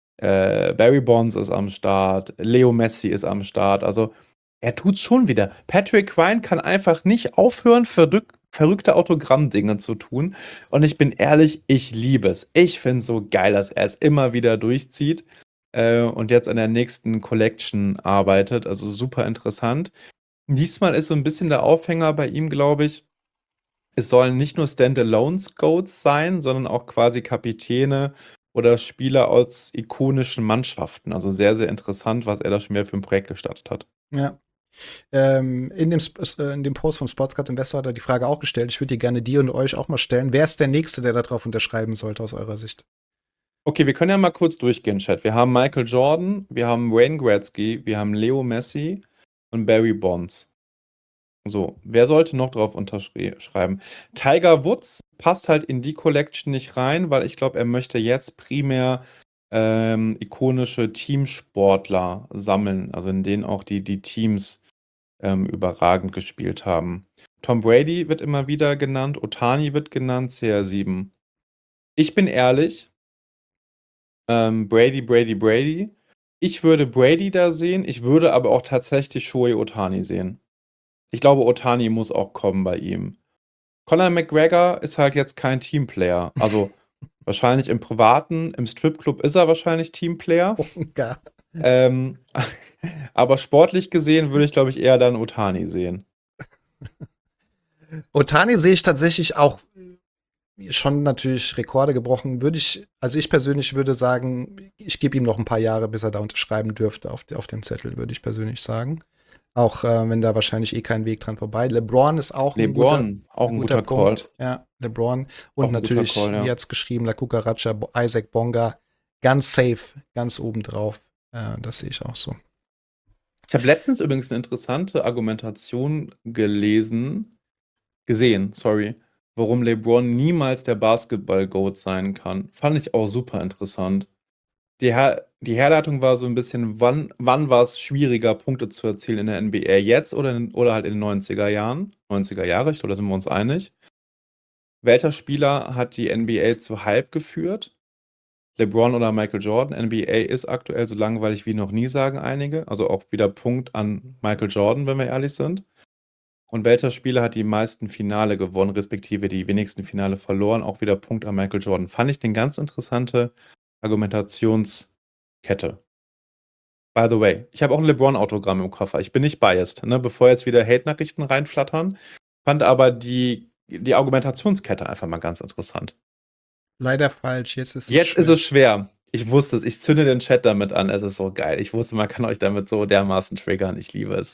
S3: Äh, Barry Bonds ist am Start. Leo Messi ist am Start. Also er tut's schon wieder. Patrick Wine kann einfach nicht aufhören, verrück verrückte Autogrammdinge zu tun. Und ich bin ehrlich, ich liebe es. Ich finde es so geil, dass er es immer wieder durchzieht äh, und jetzt an der nächsten Collection arbeitet. Also super interessant. Diesmal ist so ein bisschen der Aufhänger bei ihm, glaube ich. Es sollen nicht nur Standalone-Scouts sein, sondern auch quasi Kapitäne oder Spieler aus ikonischen Mannschaften. Also sehr, sehr interessant, was er da schon wieder für ein Projekt gestartet hat.
S2: Ja. Ähm, in, dem, Sp- äh, in dem Post vom Sportscard Investor hat er die Frage auch gestellt. Ich würde die gerne dir und euch auch mal stellen. Wer ist der Nächste, der darauf unterschreiben sollte, aus eurer Sicht?
S3: Okay, wir können ja mal kurz durchgehen, Chat. Wir haben Michael Jordan, wir haben Wayne Gretzky, wir haben Leo Messi und Barry Bonds. So, wer sollte noch drauf unterschreiben? Tiger Woods passt halt in die Collection nicht rein, weil ich glaube, er möchte jetzt primär ähm, ikonische Teamsportler sammeln, also in denen auch die, die Teams ähm, überragend gespielt haben. Tom Brady wird immer wieder genannt, Ohtani wird genannt, C R sieben. Ich bin ehrlich, ähm, Brady, Brady, Brady. Ich würde Brady da sehen, ich würde aber auch tatsächlich Shohei Ohtani sehen. Ich glaube, Ohtani muss auch kommen bei ihm. Conor McGregor ist halt jetzt kein Teamplayer. Also wahrscheinlich im Privaten, im Stripclub ist er wahrscheinlich Teamplayer.
S2: Ja.
S3: Ähm, aber sportlich gesehen würde ich, glaube ich, eher dann Ohtani sehen.
S2: Ohtani sehe ich tatsächlich auch schon natürlich Rekorde gebrochen. Würde ich, also ich persönlich würde sagen, ich gebe ihm noch ein paar Jahre, bis er da unterschreiben dürfte auf, auf dem Zettel, würde ich persönlich sagen. Auch äh, wenn da wahrscheinlich eh kein Weg dran vorbei. LeBron ist auch ein guter,
S3: LeBron, auch
S2: ein
S3: ein
S2: guter
S3: guter Call.
S2: Punkt. Ja, LeBron.
S3: Auch
S2: Und
S3: ein guter
S2: natürlich,
S3: Call, ja.
S2: wie hat's geschrieben, La Cucaracha, Bo- Isaac Bonga, ganz safe, ganz oben drauf. Äh, das sehe ich auch so.
S3: Ich habe letztens übrigens eine interessante Argumentation gelesen, gesehen, sorry, warum LeBron niemals der Basketball-Goat sein kann. Fand ich auch super interessant. Die, Her die Herleitung war so ein bisschen, wann, wann war es schwieriger, Punkte zu erzielen in der N B A? Jetzt oder, in, oder halt in den neunziger Jahren? neunziger Jahre, ich glaube, da sind wir uns einig. Welcher Spieler hat die N B A zu Hype geführt? LeBron oder Michael Jordan? N B A ist aktuell so langweilig wie noch nie, sagen einige. Also auch wieder Punkt an Michael Jordan, wenn wir ehrlich sind. Und welcher Spieler hat die meisten Finale gewonnen, respektive die wenigsten Finale verloren? Auch wieder Punkt an Michael Jordan. Fand ich eine ganz interessante Argumentationskette. By the way, ich habe auch ein LeBron-Autogramm im Koffer. Ich bin nicht biased, ne? Bevor jetzt wieder Hate-Nachrichten reinflattern. Fand aber die, die Argumentationskette einfach mal ganz interessant.
S2: Leider falsch, jetzt ist es
S3: Jetzt
S2: schwer.
S3: ist es schwer. Ich wusste es. Ich zünde den Chat damit an. Es ist so geil. Ich wusste, man kann euch damit so dermaßen triggern. Ich liebe es.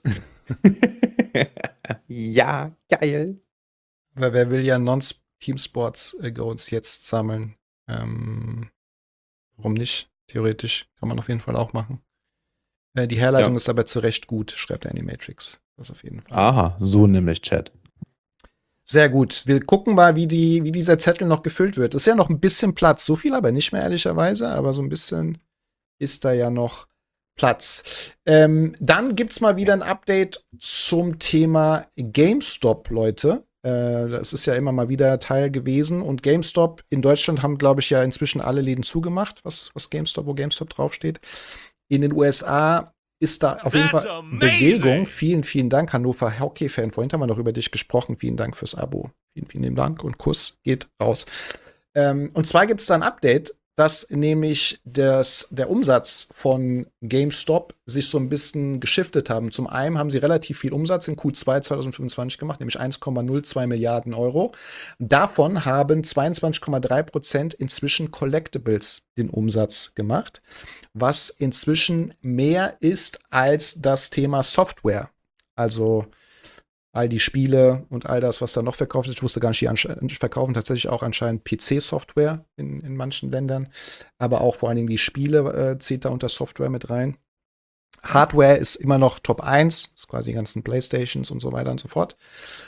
S3: Ja, geil.
S2: Weil wer will ja Non-Team-Sports-Goals jetzt sammeln? Ähm, warum nicht? Theoretisch kann man auf jeden Fall auch machen. Äh, die Herleitung
S3: Ja.
S2: ist aber zu Recht gut, schreibt der Animatrix. Das auf jeden Fall.
S3: Aha, so nämlich Chat.
S2: Sehr gut. Wir gucken mal, wie, die, wie dieser Zettel noch gefüllt wird. Ist ja noch ein bisschen Platz. So viel aber nicht mehr, ehrlicherweise. Aber so ein bisschen ist da ja noch Platz. Ähm, dann gibt's mal wieder ein Update zum Thema GameStop, Leute. Äh, das ist ja immer mal wieder Teil gewesen. Und GameStop in Deutschland haben, glaube ich, ja inzwischen alle Läden zugemacht, was, was GameStop, wo GameStop draufsteht. In den U S A ist da auf jeden Fall Bewegung. Vielen, vielen Dank, Hannover Hockey-Fan. Vorhin haben wir noch über dich gesprochen. Vielen Dank fürs Abo. Vielen, vielen Dank und Kuss geht raus. Ähm, und zwar gibt es da ein Update, dass nämlich das, der Umsatz von GameStop sich so ein bisschen geschiftet haben. Zum einen haben sie relativ viel Umsatz in Q zwei zweitausendfünfundzwanzig gemacht, nämlich eins Komma null zwei Milliarden Euro. Davon haben zweiundzwanzig Komma drei Prozent inzwischen Collectibles den Umsatz gemacht, was inzwischen mehr ist als das Thema Software. Also all die Spiele und all das, was da noch verkauft ist. Ich wusste gar nicht, die verkaufen tatsächlich auch anscheinend P C-Software in, in manchen Ländern. Aber auch vor allen Dingen die Spiele äh, zählt da unter Software mit rein. Hardware ist immer noch Top eins, ist quasi die ganzen Playstations und so weiter und so fort.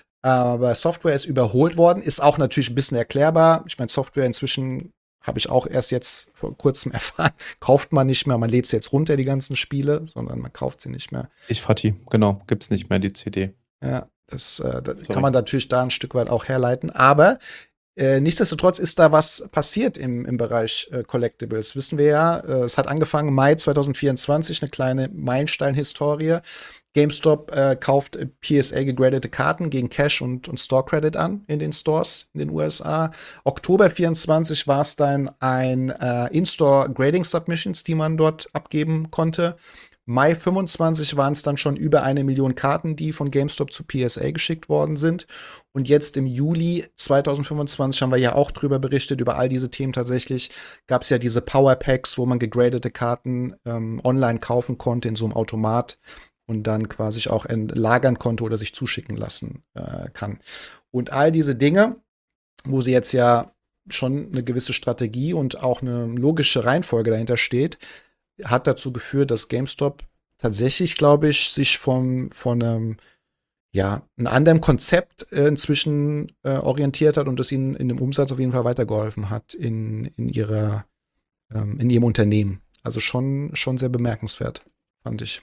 S2: Aber Software ist überholt worden, ist auch natürlich ein bisschen erklärbar. Ich meine, Software inzwischen habe ich auch erst jetzt vor kurzem erfahren, kauft man nicht mehr, man lädt sie jetzt runter, die ganzen Spiele, sondern man kauft sie nicht mehr.
S3: Ich Fatih, genau, gibt's nicht mehr die C D.
S2: Ja, das, äh, das kann man natürlich da ein Stück weit auch herleiten. Aber äh, nichtsdestotrotz ist da was passiert im, im Bereich äh, Collectibles. Wissen wir ja, äh, es hat angefangen Mai zweitausendvierundzwanzig, eine kleine Meilenstein-Historie. GameStop äh, kauft P S A gegradete Karten gegen Cash und, und Store Credit an in den Stores in den U S A. Oktober vierundzwanzig war es dann ein äh, In-Store Grading Submissions, die man dort abgeben konnte. Mai fünfundzwanzig waren es dann schon über eine Million Karten, die von GameStop zu P S A geschickt worden sind. Und jetzt im Juli zweitausendfünfundzwanzig haben wir ja auch drüber berichtet, über all diese Themen tatsächlich. Gab es ja diese Power Packs, wo man gegradete Karten ähm, online kaufen konnte in so einem Automat und dann quasi auch lagern konnte oder sich zuschicken lassen äh, kann. Und all diese Dinge, wo sie jetzt ja schon eine gewisse Strategie und auch eine logische Reihenfolge dahinter steht, hat dazu geführt, dass GameStop tatsächlich, glaube ich, sich von, von einem, ja, einem anderen Konzept äh, inzwischen äh, orientiert hat und das ihnen in dem Umsatz auf jeden Fall weitergeholfen hat in, in, ihrer, ähm, in ihrem Unternehmen. Also schon, schon sehr bemerkenswert, fand ich.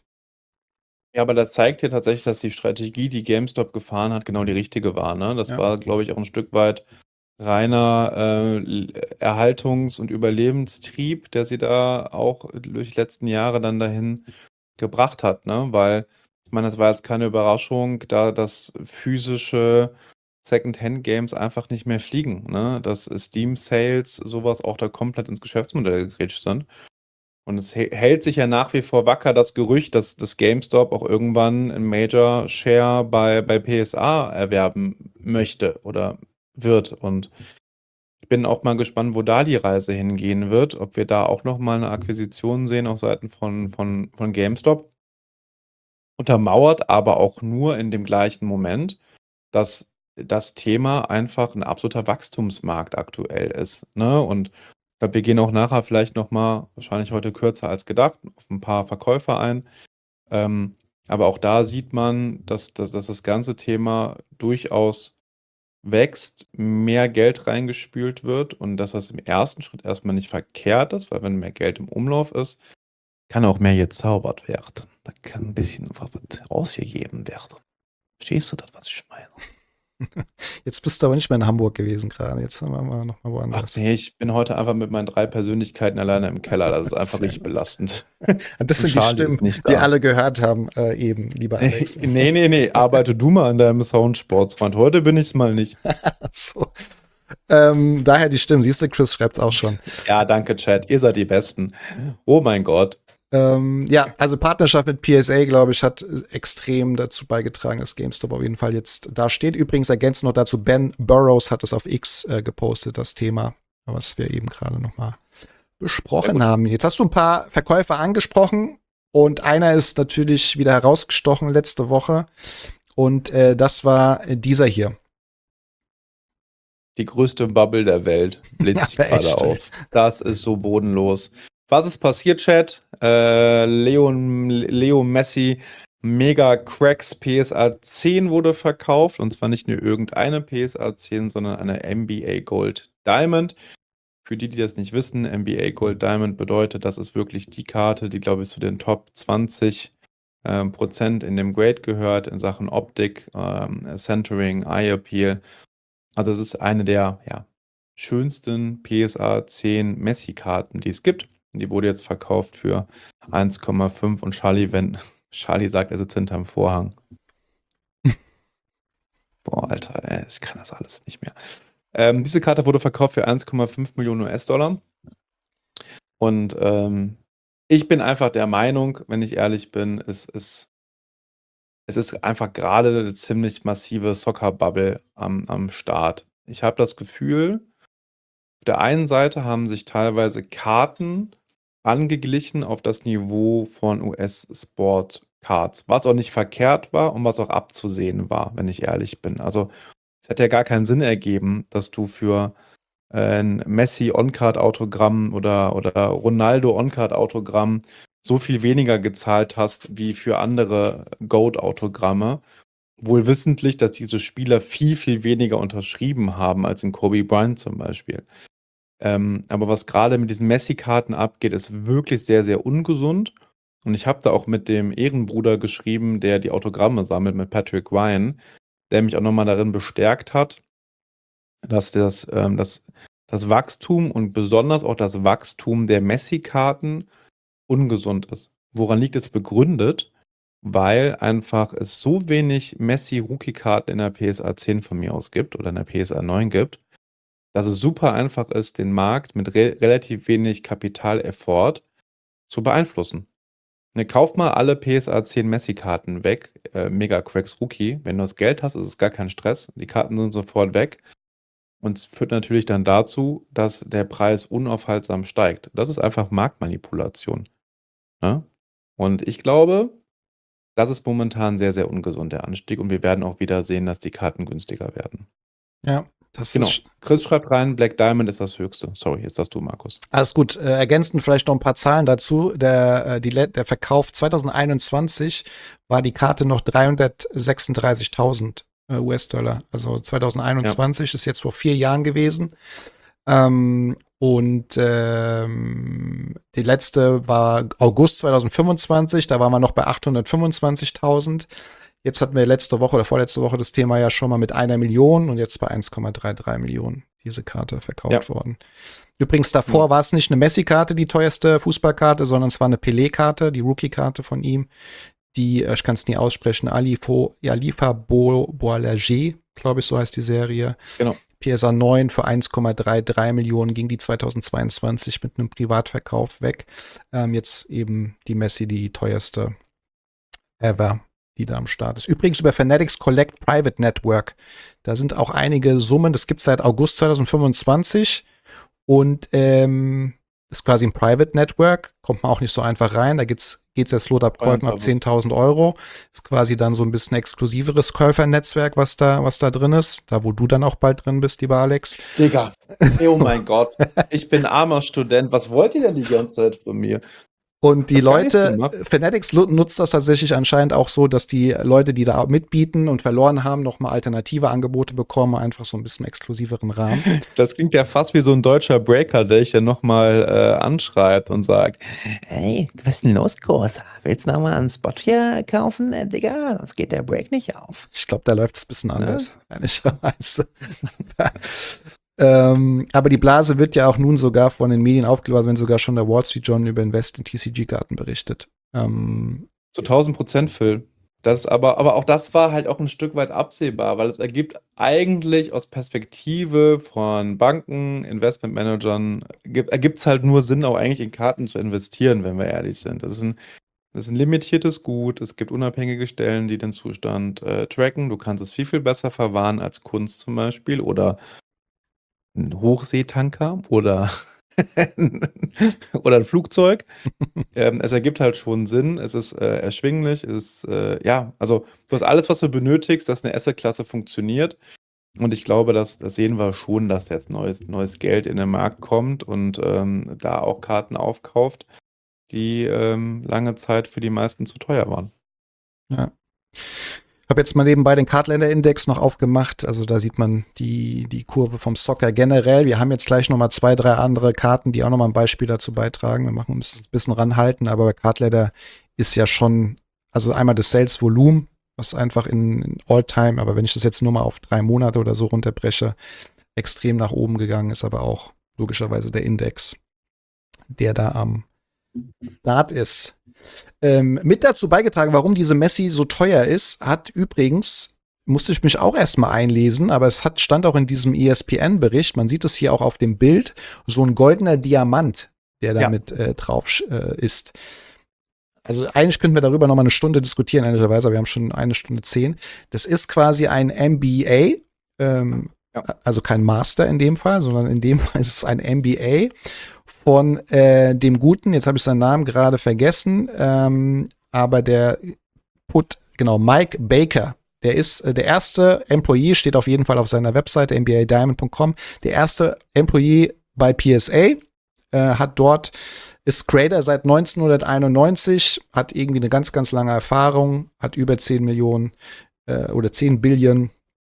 S3: Ja, aber das zeigt ja tatsächlich, dass die Strategie, die GameStop gefahren hat, genau die richtige war. Ne? Das
S2: Ja.
S3: war, glaube ich, auch ein Stück weit reiner äh, Erhaltungs- und Überlebenstrieb, der sie da auch durch die letzten Jahre dann dahin gebracht hat, ne? Weil, ich meine, das war jetzt keine Überraschung, da das physische Second-Hand-Games einfach nicht mehr fliegen, ne? Dass Steam-Sales, sowas auch da komplett ins Geschäftsmodell gegrätscht sind. Und es hält sich ja nach wie vor wacker das Gerücht, dass das GameStop auch irgendwann einen Major-Share bei, bei P S A erwerben möchte oder wird. Und Ich bin auch mal gespannt, wo da die Reise hingehen wird, ob wir da auch nochmal eine Akquisition sehen auf Seiten von, von, von GameStop. Untermauert aber auch nur in dem gleichen Moment, dass das Thema einfach ein absoluter Wachstumsmarkt aktuell ist. Ne? Und ich glaube, wir gehen auch nachher vielleicht nochmal, wahrscheinlich heute kürzer als gedacht, auf ein paar Verkäufer ein. Ähm, aber auch da sieht man, dass, dass, dass das ganze Thema durchaus wächst, mehr Geld reingespült wird und dass das im ersten Schritt erstmal nicht verkehrt ist, weil wenn mehr Geld im Umlauf ist, kann auch mehr gezaubert werden. Da kann ein bisschen was rausgegeben werden. Verstehst du das, was ich meine?
S2: Jetzt bist du aber nicht mehr in Hamburg gewesen gerade. Jetzt sind wir mal noch mal
S3: Ach
S2: woanders.
S3: nee, ich bin heute einfach mit meinen drei Persönlichkeiten alleine im Keller. Das ist einfach
S2: Sehr
S3: richtig
S2: gut.
S3: belastend.
S2: Das
S3: Und
S2: sind die
S3: Charlie
S2: Stimmen,
S3: ist nicht
S2: die
S3: da.
S2: alle gehört haben, äh, eben, lieber Alex.
S3: Nee, nee, nee. Arbeite du mal an deinem Soundsportsfreund. Heute bin ich's mal nicht.
S2: So. Ähm, daher die Stimmen. Siehst du, Chris schreibt es auch schon.
S3: Ja, danke, Chat. Ihr seid die Besten. Oh mein Gott.
S2: Ähm, ja, also Partnerschaft mit P S A, glaube ich, hat extrem dazu beigetragen, dass GameStop auf jeden Fall jetzt da steht. Übrigens ergänzt noch dazu, Ben Burrows hat es auf X äh, gepostet, das Thema, was wir eben gerade noch mal besprochen haben. Jetzt hast du ein paar Verkäufer angesprochen und einer ist natürlich wieder herausgestochen letzte Woche und äh, das war dieser hier.
S3: Die größte Bubble der Welt bläht sich
S2: Ja,
S3: gerade
S2: echt, ey.
S3: auf. Das ist so bodenlos. Was ist passiert, Chat? Äh, Leo, Leo Messi, Mega Cracks P S A zehn wurde verkauft. Und zwar nicht nur irgendeine P S A zehn, sondern eine N B A Gold Diamond. Für die, die das nicht wissen, N B A Gold Diamond bedeutet, das ist wirklich die Karte, die, glaube ich, zu den Top zwanzig ähm, Prozent in dem Grade gehört, in Sachen Optik, ähm, Centering, Eye Appeal. Also es ist eine der ja, schönsten P S A zehn Messi-Karten, die es gibt. Und die wurde jetzt verkauft für eins Komma fünf und Charlie, wenn Charlie sagt, er sitzt hinterm Vorhang. Boah, Alter, ey, ich kann das alles nicht mehr. Ähm, diese Karte wurde verkauft für eins Komma fünf Millionen U S-Dollar. Und ähm, ich bin einfach der Meinung, wenn ich ehrlich bin, es ist, es ist einfach gerade eine ziemlich massive Soccer-Bubble am, am Start. Ich habe das Gefühl, auf der einen Seite haben sich teilweise Karten angeglichen auf das Niveau von U S-Sport-Cards, was auch nicht verkehrt war und was auch abzusehen war, wenn ich ehrlich bin. Also es hätte ja gar keinen Sinn ergeben, dass du für äh, ein Messi-On-Card-Autogramm oder, oder Ronaldo-On-Card-Autogramm so viel weniger gezahlt hast wie für andere Goat-Autogramme. Wohl wissentlich, dass diese Spieler viel, viel weniger unterschrieben haben als in Kobe Bryant zum Beispiel. Ähm, aber was gerade mit diesen Messi-Karten abgeht, ist wirklich sehr, sehr ungesund. Und ich habe da auch mit dem Ehrenbruder geschrieben, der die Autogramme sammelt, mit Patrick Ryan, der mich auch nochmal darin bestärkt hat, dass das, ähm, das, das Wachstum und besonders auch das Wachstum der Messi-Karten ungesund ist. Woran liegt es begründet? Weil einfach es so wenig Messi-Rookie-Karten in der P S A zehn von mir aus gibt oder in der P S A neun gibt, dass es super einfach ist, den Markt mit re relativ wenig Kapital-Effort zu beeinflussen. Ne, kauf mal alle P S A zehn Messi-Karten weg, äh, Mega Cracks Rookie. Wenn du das Geld hast, ist es gar kein Stress. Die Karten sind sofort weg. Und es führt natürlich dann dazu, dass der Preis unaufhaltsam steigt. Das ist einfach Marktmanipulation. Ne? Und ich glaube, das ist momentan sehr, sehr ungesund, der Anstieg. Und wir werden auch wieder sehen, dass die Karten günstiger werden.
S2: Ja, das
S3: Genau.
S2: ist
S3: Chris schreibt rein, Black Diamond ist das höchste. Sorry, jetzt hast du, Markus.
S2: alles gut. Äh, ergänzend vielleicht noch ein paar Zahlen dazu. Der, äh, die, der Verkauf zwanzig einundzwanzig war die Karte noch dreihundertsechsunddreißigtausend äh, U S-Dollar. Also zwanzig einundzwanzig ja. Ist jetzt vor vier Jahren gewesen. Ähm, und ähm, die letzte war August zwanzig fünfundzwanzig. Da waren wir noch bei achthundertfünfundzwanzigtausend. Jetzt hatten wir letzte Woche oder vorletzte Woche das Thema ja schon mal mit einer Million und jetzt bei eins Komma dreiunddreißig Millionen diese Karte verkauft ja. worden. Übrigens davor ja. war es nicht eine Messi-Karte, die teuerste Fußballkarte, sondern es war eine Pelé-Karte, die Rookie-Karte von ihm, die, ich kann es nie aussprechen, Alifo, Alifa Boalager, glaube ich, so heißt die Serie.
S3: Genau.
S2: P S A neun für eins Komma dreiunddreißig Millionen ging die zweitausendzweiundzwanzig mit einem Privatverkauf weg. Ähm, jetzt eben die Messi, die teuerste ever. die da am Start ist. Übrigens über Fanatics Collect Private Network. Da sind auch einige Summen, das gibt es seit August zwanzig fünfundzwanzig und ähm, ist quasi ein Private Network, kommt man auch nicht so einfach rein. Da geht es jetzt los ab Käufen ab zehntausend Euro. Ist quasi dann so ein bisschen exklusiveres Käufernetzwerk, was da, was da drin ist. Da, wo du dann auch bald drin bist, lieber Alex.
S3: Digga, oh mein Gott, ich bin armer Student. Was wollt ihr denn die ganze Zeit von mir?
S2: Und die
S3: Hab gar nichts
S2: Leute,
S3: gemacht.
S2: Fanatics lu- nutzt das tatsächlich anscheinend auch so, dass die Leute, die da mitbieten und verloren haben, nochmal alternative Angebote bekommen, einfach so ein bisschen exklusiveren Rahmen.
S3: Das klingt ja fast wie so ein deutscher Breaker, der dich dann nochmal äh, anschreibt und sagt, hey, was ist denn los, Großer? Willst du nochmal einen Spot hier kaufen, äh, Digga? Sonst geht der Break nicht auf.
S2: Ich glaube, da läuft es ein bisschen anders, ehrlicherweise. ähm, aber die Blase wird ja auch nun sogar von den Medien aufgelöst, wenn sogar schon der Wall Street Journal über Invest in T C G-Karten berichtet. Ähm,
S3: Zu tausend Prozent, Phil. Das aber, aber auch das war halt auch ein Stück weit absehbar, weil es ergibt eigentlich aus Perspektive von Banken, Investmentmanagern, ergibt es halt nur Sinn, auch eigentlich in Karten zu investieren, wenn wir ehrlich sind. Das ist ein, das ist ein limitiertes Gut, es gibt unabhängige Stellen, die den Zustand äh, tracken. Du kannst es viel, viel besser verwahren als Kunst zum Beispiel oder ein Hochseetanker oder, oder ein Flugzeug. ähm, es ergibt halt schon Sinn, es ist äh, erschwinglich, es ist, äh, ja, also du hast alles, was du benötigst, dass eine Asset-Klasse funktioniert. Und ich glaube, dass, das sehen wir schon, dass jetzt neues, neues Geld in den Markt kommt und ähm, da auch Karten aufkauft, die ähm, lange Zeit für die meisten zu teuer waren.
S2: Ja. Ich habe jetzt mal nebenbei den Cardländer-Index noch aufgemacht. Also da sieht man die, die Kurve vom Soccer generell. Wir haben jetzt gleich noch mal zwei, drei andere Karten, die auch noch mal ein Beispiel dazu beitragen. Wir machen uns ein bisschen ranhalten, aber bei Cardladder ist ja schon, also einmal das Sales-Volumen, was einfach in, in All-Time, aber wenn ich das jetzt nur mal auf drei Monate oder so runterbreche, extrem nach oben gegangen ist, aber auch logischerweise der Index, der da am Start ist. Ähm, mit dazu beigetragen, warum diese Messi so teuer ist, hat übrigens, musste ich mich auch erstmal einlesen, aber es hat, stand auch in diesem E S P N-Bericht, man sieht es hier auch auf dem Bild, so ein goldener Diamant, der damit ja. äh, drauf äh, ist. Also eigentlich könnten wir darüber noch mal eine Stunde diskutieren, ehrlicherweise, aber wir haben schon eine Stunde zehn. Das ist quasi ein M B A, ähm, ja. also kein Master in dem Fall, sondern in dem Fall ist es ein M B A von äh, dem Guten, jetzt habe ich seinen Namen gerade vergessen, ähm, aber der Put, genau, Mike Baker, der ist äh, der erste Employee, steht auf jeden Fall auf seiner Webseite M B A diamond punkt com, der erste Employee bei P S A, äh, hat dort, ist Trader seit neunzehnhunderteinundneunzig, hat irgendwie eine ganz, ganz lange Erfahrung, hat über zehn Millionen äh, oder zehn Billionen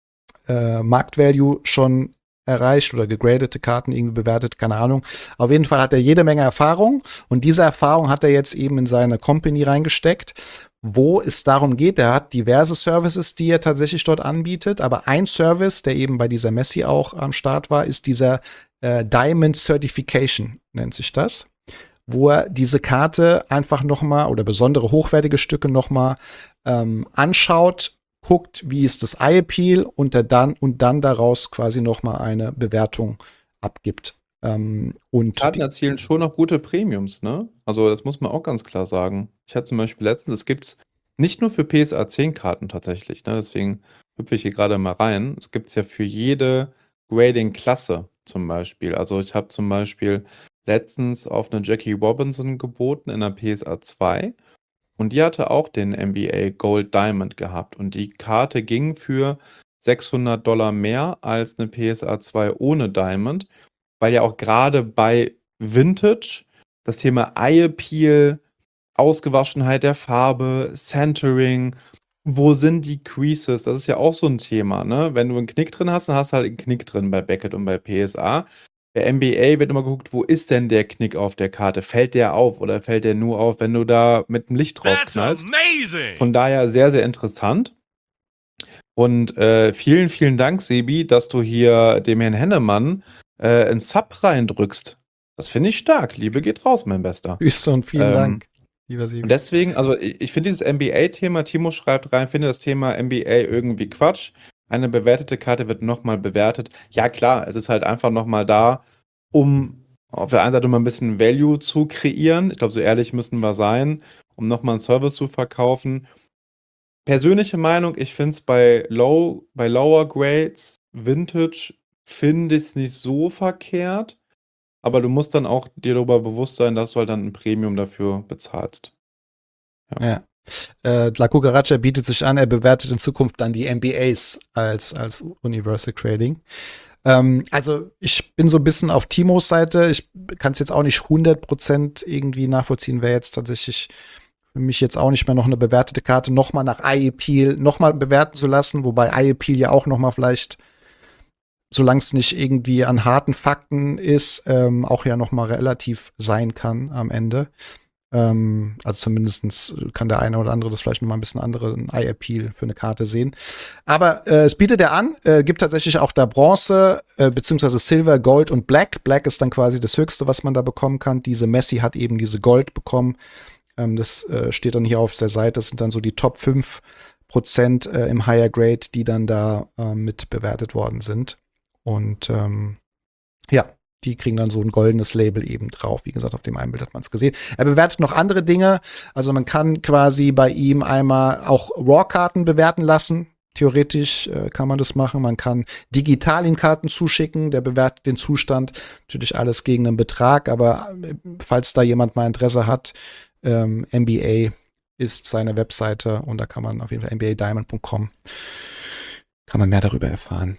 S2: äh, Marktvalue schon erreicht oder gegradete Karten irgendwie bewertet, keine Ahnung. Auf jeden Fall hat er jede Menge Erfahrung und diese Erfahrung hat er jetzt eben in seine Company reingesteckt, wo es darum geht, er hat diverse Services, die er tatsächlich dort anbietet, aber ein Service, der eben bei dieser Messi auch am Start war, ist dieser äh, Diamond Certification, nennt sich das, wo er diese Karte einfach nochmal oder besondere hochwertige Stücke nochmal ähm, anschaut, guckt, wie ist das Eye-Appeal und, dann, und dann daraus quasi noch mal eine Bewertung abgibt. Ähm, und
S3: Karten erzielen schon noch gute Premiums, ne? Also das muss man auch ganz klar sagen. Ich hatte zum Beispiel letztens, es gibt es nicht nur für P S A zehn Karten tatsächlich, ne? Deswegen hüpfe ich hier gerade mal rein. Es gibt es ja für jede Grading-Klasse zum Beispiel. Also ich habe zum Beispiel letztens auf eine Jackie Robinson geboten in der P S A zwei. Und die hatte auch den M B A Gold Diamond gehabt. Und die Karte ging für sechshundert Dollar mehr als eine P S A zwei ohne Diamond, weil ja auch gerade bei Vintage das Thema Eye Appeal, Ausgewaschenheit der Farbe, Centering, wo sind die Creases, das ist ja auch so ein Thema, ne? Wenn du einen Knick drin hast, dann hast du halt einen Knick drin bei Beckett und bei P S A. Bei M B A wird immer geguckt, wo ist denn der Knick auf der Karte? Fällt der auf oder fällt der nur auf, wenn du da mit dem Licht drauf knallst? Von daher sehr, sehr interessant. Und äh, vielen, vielen Dank, Sebi, dass du hier dem Herrn Hennemann äh, einen Sub reindrückst. Das finde ich stark. Liebe geht raus, mein Bester.
S2: Grüße und vielen
S3: Ähm,
S2: Dank, lieber Sebi.
S3: Und deswegen, also ich, ich finde dieses M B A-Thema, Timo schreibt rein, finde das Thema M B A irgendwie Quatsch. Eine bewertete Karte wird nochmal bewertet. Ja klar, es ist halt einfach nochmal da, um auf der einen Seite mal ein bisschen Value zu kreieren. Ich glaube, so ehrlich müssen wir sein, um nochmal einen Service zu verkaufen. persönliche Meinung, ich finde es bei Low, bei Lower Grades, Vintage, finde ich es nicht so verkehrt. Aber du musst dann auch dir darüber bewusst sein, dass du halt dann ein Premium dafür bezahlst.
S2: Ja. Äh, La Cucaracha bietet sich an, er bewertet in Zukunft dann die M B As als, als Universal Trading. Ähm, also ich bin so ein bisschen auf Timos Seite. Ich kann es jetzt auch nicht hundert Prozent irgendwie nachvollziehen, wer jetzt tatsächlich für mich jetzt auch nicht mehr noch eine bewertete Karte nochmal nach iAppeal nochmal bewerten zu lassen, wobei iAppeal ja auch nochmal vielleicht, solange es nicht irgendwie an harten Fakten ist, ähm, auch ja noch mal relativ sein kann am Ende. Ähm, also zumindest kann der eine oder andere das vielleicht noch mal ein bisschen anderen iAppeal für eine Karte sehen. Aber äh, es bietet er an, äh, gibt tatsächlich auch da Bronze, äh, beziehungsweise Silver, Gold und Black. Black ist dann quasi das Höchste, was man da bekommen kann. Diese Messi hat eben diese Gold bekommen. Ähm, das äh, steht dann hier auf der Seite. Das sind dann so die Top fünf Prozent äh, im Higher Grade, die dann da äh, mit bewertet worden sind. Und ähm, ja, die kriegen dann so ein goldenes Label eben drauf. Wie gesagt, auf dem einen Bild hat man es gesehen. Er bewertet noch andere Dinge. Also man kann quasi bei ihm einmal auch Raw-Karten bewerten lassen. Theoretisch äh, kann man das machen. Man kann digital ihm Karten zuschicken. Der bewertet den Zustand. Natürlich alles gegen einen Betrag. Aber äh, falls da jemand mal Interesse hat, ähm, M B A ist seine Webseite. Und da kann man auf jeden Fall M B A Diamond Punkt com kann man mehr darüber erfahren.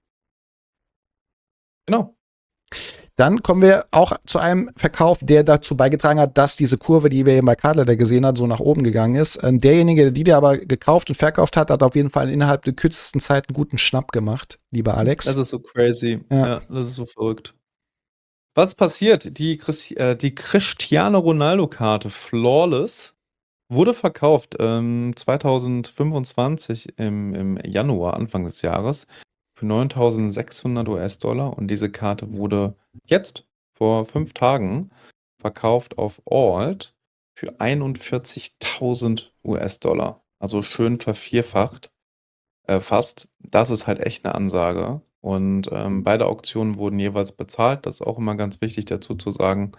S3: Genau.
S2: Dann kommen wir auch zu einem Verkauf, der dazu beigetragen hat, dass diese Kurve, die wir eben bei Cardletter gesehen haben, so nach oben gegangen ist. Derjenige, die der aber gekauft und verkauft hat, hat auf jeden Fall innerhalb der kürzesten Zeit einen guten Schnapp gemacht, lieber Alex.
S3: Das ist so crazy.
S2: Ja,
S3: ja das ist so verrückt. Was passiert? Die, Christi äh, die Cristiano Ronaldo-Karte Flawless wurde verkauft ähm, zwanzig fünfundzwanzig im, im Januar, Anfang des Jahres, für neuntausendsechshundert US-Dollar und diese Karte wurde jetzt vor fünf Tagen verkauft auf Alt für einundvierzigtausend US-Dollar. Also schön vervierfacht, äh, fast. Das ist halt echt eine Ansage. Und ähm, beide Auktionen wurden jeweils bezahlt. Das ist auch immer ganz wichtig dazu zu sagen.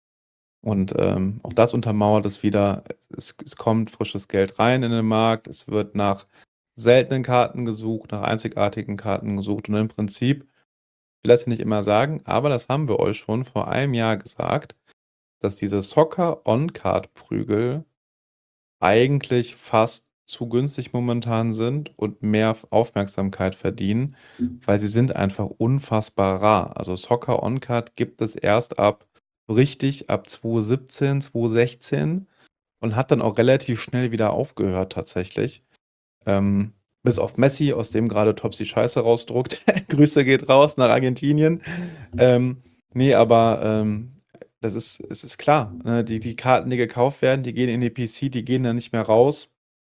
S3: Und ähm, auch das untermauert es wieder. Es, es kommt frisches Geld rein in den Markt. Es wird nach seltenen Karten gesucht, nach einzigartigen Karten gesucht. Und im Prinzip, ich will das nicht immer sagen, aber das haben wir euch schon vor einem Jahr gesagt, dass diese Soccer-On-Card-Prügel eigentlich fast zu günstig momentan sind und mehr Aufmerksamkeit verdienen, weil sie sind einfach unfassbar rar. Also Soccer-On-Card gibt es erst ab, richtig ab zwanzig siebzehn, zwanzig sechzehn und hat dann auch relativ schnell wieder aufgehört tatsächlich. Ähm, bis auf Messi, aus dem gerade Topsy Scheiße rausdruckt. Grüße geht raus nach Argentinien. Ähm, nee, aber ähm, das ist, es ist klar. Ne? Die, die Karten, die gekauft werden, die gehen in die P C, die gehen dann nicht mehr raus.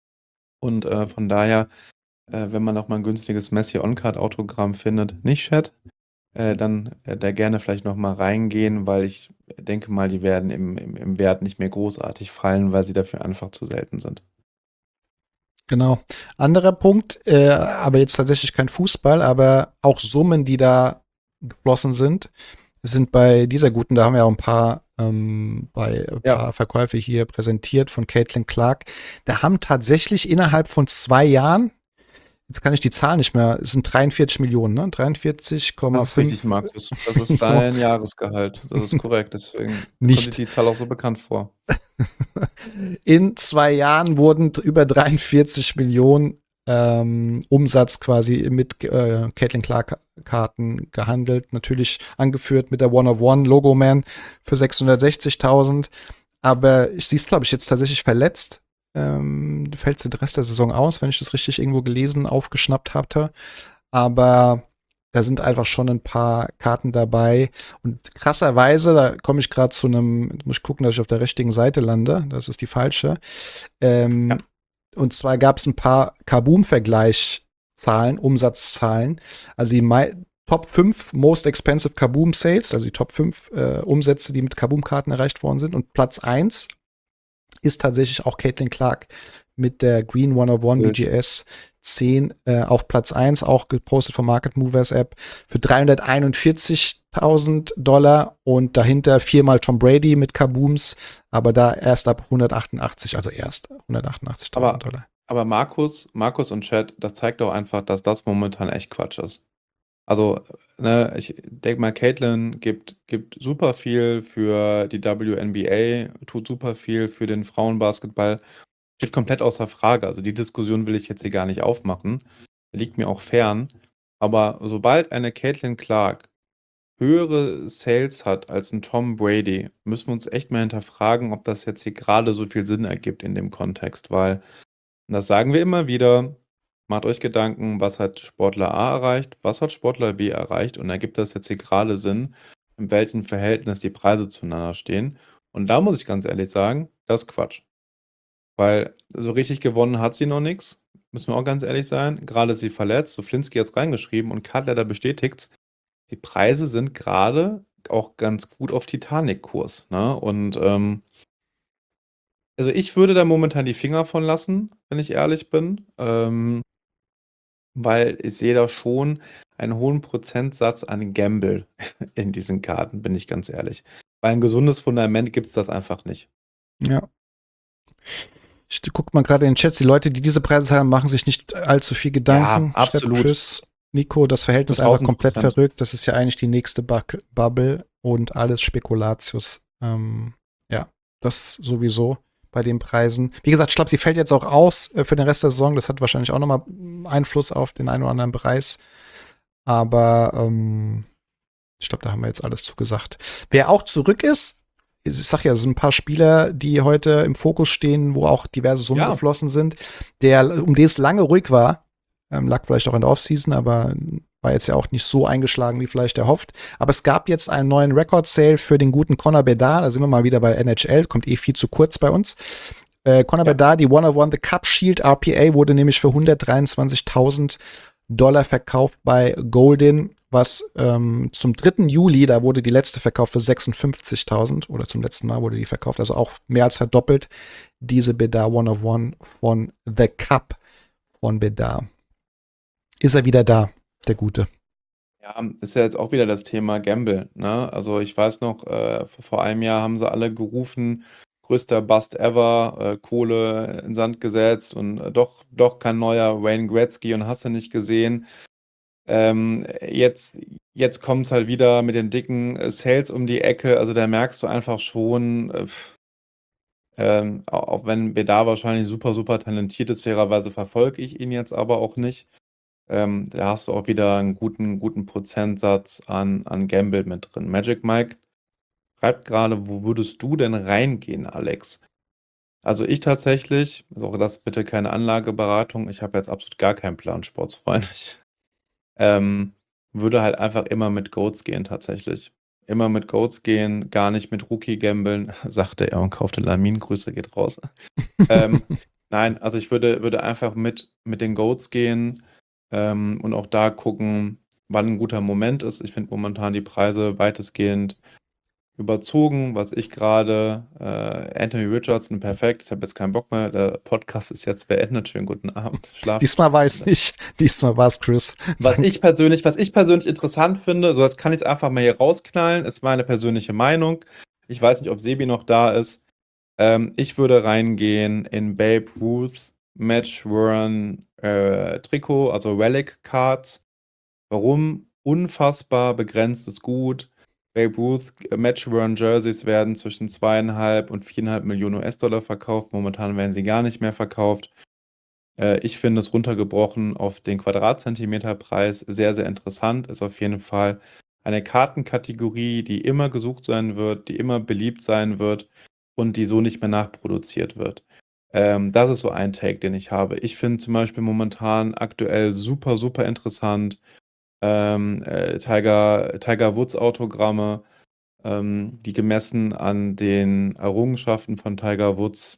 S3: Und äh, von daher, äh, wenn man noch mal ein günstiges Messi-On-Card-Autogramm findet, nicht Chat, äh, dann äh, da gerne vielleicht noch mal reingehen, weil ich denke mal, die werden im, im, im Wert nicht mehr großartig fallen, weil sie dafür einfach zu selten sind.
S2: Genau. Anderer Punkt, äh, aber jetzt tatsächlich kein Fußball, aber auch Summen, die da geflossen sind, sind bei dieser guten, da haben wir auch ein paar, ähm, bei ein
S3: Ja.
S2: paar Verkäufe hier präsentiert von Caitlin Clark. Da haben tatsächlich innerhalb von zwei Jahren, jetzt kann ich die Zahl nicht mehr, es sind dreiundvierzig Millionen, ne? dreiundvierzig Komma fünf.
S3: Das ist richtig, Markus. Das ist dein Jahresgehalt. Das ist korrekt. Deswegen
S2: Nicht.
S3: kommt dir die Zahl auch so bekannt vor.
S2: In zwei Jahren wurden über dreiundvierzig Millionen ähm, Umsatz quasi mit äh, Caitlin Clark-Karten gehandelt. Natürlich angeführt mit der One-of-One Logo-Man für sechshundertsechzigtausend. Aber sie ist, glaube ich, jetzt tatsächlich verletzt. Ähm, fällt den Rest der Saison aus, wenn ich das richtig irgendwo gelesen, aufgeschnappt hatte. Aber da sind einfach schon ein paar Karten dabei. Und krasserweise, da komme ich gerade zu einem, muss ich gucken, dass ich auf der richtigen Seite lande. Das ist die falsche. Ähm,
S3: Ja.
S2: Und zwar gab es ein paar Kaboom-Vergleichszahlen, Umsatzzahlen. Also die My Top fünf Most Expensive Kaboom Sales, also die Top fünf äh, Umsätze, die mit Kaboom-Karten erreicht worden sind. Und Platz eins ist tatsächlich auch Caitlin Clark mit der Green one-of-one B G S zehn äh, auf Platz eins, auch gepostet von Market Movers App für dreihunderteinundvierzigtausend Dollar und dahinter viermal Tom Brady mit Kabooms, aber da erst ab hundertachtundachtzig, also erst hundertachtundachtzigtausend Dollar.
S3: Aber Markus, Markus und Chat, das zeigt doch einfach, dass das momentan echt Quatsch ist. Also, ne, ich denke mal, Caitlyn gibt, gibt super viel für die W N B A, tut super viel für den Frauenbasketball. Steht komplett außer Frage. Also die Diskussion will ich jetzt hier gar nicht aufmachen. Liegt mir auch fern. Aber sobald eine Caitlyn Clark höhere Sales hat als ein Tom Brady, müssen wir uns echt mal hinterfragen, ob das jetzt hier gerade so viel Sinn ergibt in dem Kontext, weil und das sagen wir immer wieder. Macht euch Gedanken, was hat Sportler A erreicht, was hat Sportler B erreicht und ergibt das jetzt hier gerade Sinn, in welchem Verhältnis die Preise zueinander stehen. Und da muss ich ganz ehrlich sagen, das ist Quatsch. Weil so richtig gewonnen hat sie noch nichts, müssen wir auch ganz ehrlich sein. Gerade ist sie verletzt, so Flinski jetzt reingeschrieben und Kat leider bestätigt, die Preise sind gerade auch ganz gut auf Titanic-Kurs. Ne? Und ähm, also ich würde da momentan die Finger von lassen, wenn ich ehrlich bin. Ähm, weil ich sehe da schon einen hohen Prozentsatz an Gamble in diesen Karten, bin ich ganz ehrlich. Weil ein gesundes Fundament gibt es das einfach nicht.
S2: Ja. Ich guck mal gerade in den Chat, die Leute, die diese Preise haben, machen sich nicht allzu viel Gedanken.
S3: Ja, absolut.
S2: Schreibt Chris, Nico, das Verhältnis
S3: Zu
S2: einfach
S3: tausend
S2: komplett
S3: Prozent.
S2: verrückt. Das ist ja eigentlich die nächste Bug- Bubble und alles Spekulatius. Ähm, ja, das sowieso bei den Preisen. Wie gesagt, ich glaube, sie fällt jetzt auch aus äh, für den Rest der Saison. Das hat wahrscheinlich auch nochmal Einfluss auf den einen oder anderen Preis. Aber ähm, ich glaube, da haben wir jetzt alles zugesagt. Wer auch zurück ist, ich sag ja, es sind ein paar Spieler, die heute im Fokus stehen, wo auch diverse Summen
S3: Ja.
S2: geflossen sind, der, um den es lange ruhig war, ähm, lag vielleicht auch in der Offseason, aber war jetzt ja auch nicht so eingeschlagen, wie vielleicht erhofft. Aber es gab jetzt einen neuen Record-Sale für den guten Conor Bedard, da sind wir mal wieder bei N H L, kommt eh viel zu kurz bei uns. Äh, Conor
S3: Ja.
S2: Bedard, die One of One, The Cup Shield R P A, wurde nämlich für hundertdreiundzwanzigtausend Dollar verkauft bei Golden, was ähm, zum dritten Juli, da wurde die letzte verkauft für sechsundfünfzigtausend oder zum letzten Mal wurde die verkauft, also auch mehr als verdoppelt, diese Bedard One of One von The Cup von Bedard. Ist er wieder da, der Gute?
S3: Ja, ist ja jetzt auch wieder das Thema Gamble. Ne? Also ich weiß noch, äh, vor, vor einem Jahr haben sie alle gerufen, größter Bust ever, äh, Kohle in den Sand gesetzt und äh, doch, doch kein neuer Wayne Gretzky und hast du nicht gesehen. Ähm, jetzt jetzt kommt es halt wieder mit den dicken äh, Sales um die Ecke. Also da merkst du einfach schon, äh, ähm, au- auch wenn Bedard wahrscheinlich super, super talentiert ist, fairerweise verfolge ich ihn jetzt aber auch nicht. Ähm, da hast du auch wieder einen guten, guten Prozentsatz an, an Gamble mit drin. Magic Mike schreibt gerade, wo würdest du denn reingehen, Alex? Also ich tatsächlich, also auch das bitte keine Anlageberatung, ich habe jetzt absolut gar keinen Plan, Sportsfreund. Ich ähm, würde halt einfach immer mit Goats gehen, tatsächlich. Immer mit Goats gehen, gar nicht mit Rookie gambeln, sagte er und kaufte Lamin. Grüße geht raus. ähm, nein, also ich würde, würde einfach mit, mit den Goats gehen ähm, und auch da gucken, wann ein guter Moment ist. Ich finde momentan die Preise weitestgehend überzogen, was ich gerade, äh, Anthony Richardson, perfekt. Ich habe jetzt keinen Bock mehr. Der Podcast ist jetzt beendet. Schönen guten Abend. Schlaf.
S2: Diesmal war es nicht. Diesmal war es Chris.
S3: Was ich persönlich, was ich persönlich interessant finde, so jetzt kann ich es einfach mal hier rausknallen, ist meine persönliche Meinung. Ich weiß nicht, ob Sebi noch da ist. Ähm, ich würde reingehen in Babe Ruth Match Run äh, Trikot, also Relic Cards. Warum? Unfassbar begrenztes Gut. Babe Ruth äh, Match Run Jerseys werden zwischen zweieinhalb und viereinhalb Millionen U S-Dollar verkauft. Momentan werden sie gar nicht mehr verkauft. Äh, ich finde es runtergebrochen auf den Quadratzentimeterpreis sehr, sehr interessant. Ist auf jeden Fall eine Kartenkategorie, die immer gesucht sein wird, die immer beliebt sein wird und die so nicht mehr nachproduziert wird. Ähm, das ist so ein Take, den ich habe. Ich finde zum Beispiel momentan aktuell super, super interessant ähm, äh, Tiger, Tiger Woods Autogramme, ähm, die gemessen an den Errungenschaften von Tiger Woods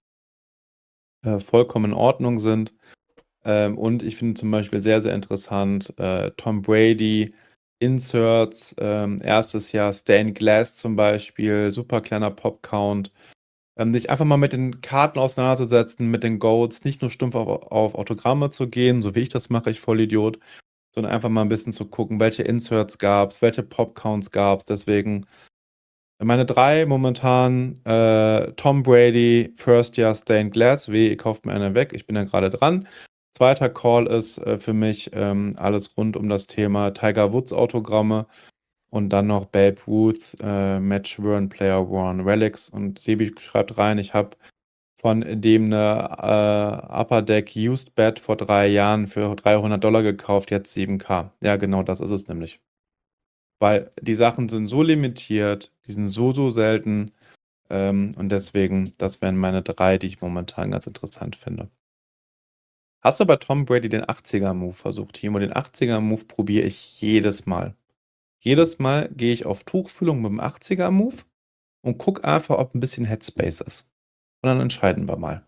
S3: äh, vollkommen in Ordnung sind. Ähm, und ich finde zum Beispiel sehr, sehr interessant äh, Tom Brady, Inserts, ähm, erstes Jahr Stained Glass zum Beispiel, super kleiner Pop-Count. Ähm, dich einfach mal mit den Karten auseinanderzusetzen, mit den Goats, nicht nur stumpf auf, auf Autogramme zu gehen, so wie ich das mache, ich Vollidiot, sondern einfach mal ein bisschen zu gucken, welche Inserts gab es, welche Pop-Counts gab es. Deswegen Meine drei momentan, äh, Tom Brady, First Year Stained Glass, weh, ihr kauft mir eine weg, ich bin ja gerade dran. Zweiter Call ist äh, für mich ähm, alles rund um das Thema Tiger Woods Autogramme und dann noch Babe Ruth, äh, Match Worn Player Worn Relics, und Sebi schreibt rein, ich habe von dem eine äh, Upper Deck Used Bat vor drei Jahren für dreihundert Dollar gekauft, jetzt sieben K. Ja, genau, das ist es nämlich. Weil die Sachen sind so limitiert, die sind so, so selten. Ähm, und deswegen, das wären meine drei, die ich momentan ganz interessant finde. Hast du bei Tom Brady den achtziger-Move versucht, Timo? Den achtziger-Move probiere ich jedes Mal. Jedes Mal gehe ich auf Tuchfühlung mit dem achtziger-Move und gucke einfach, ob ein bisschen Headspace ist. Und dann entscheiden wir mal.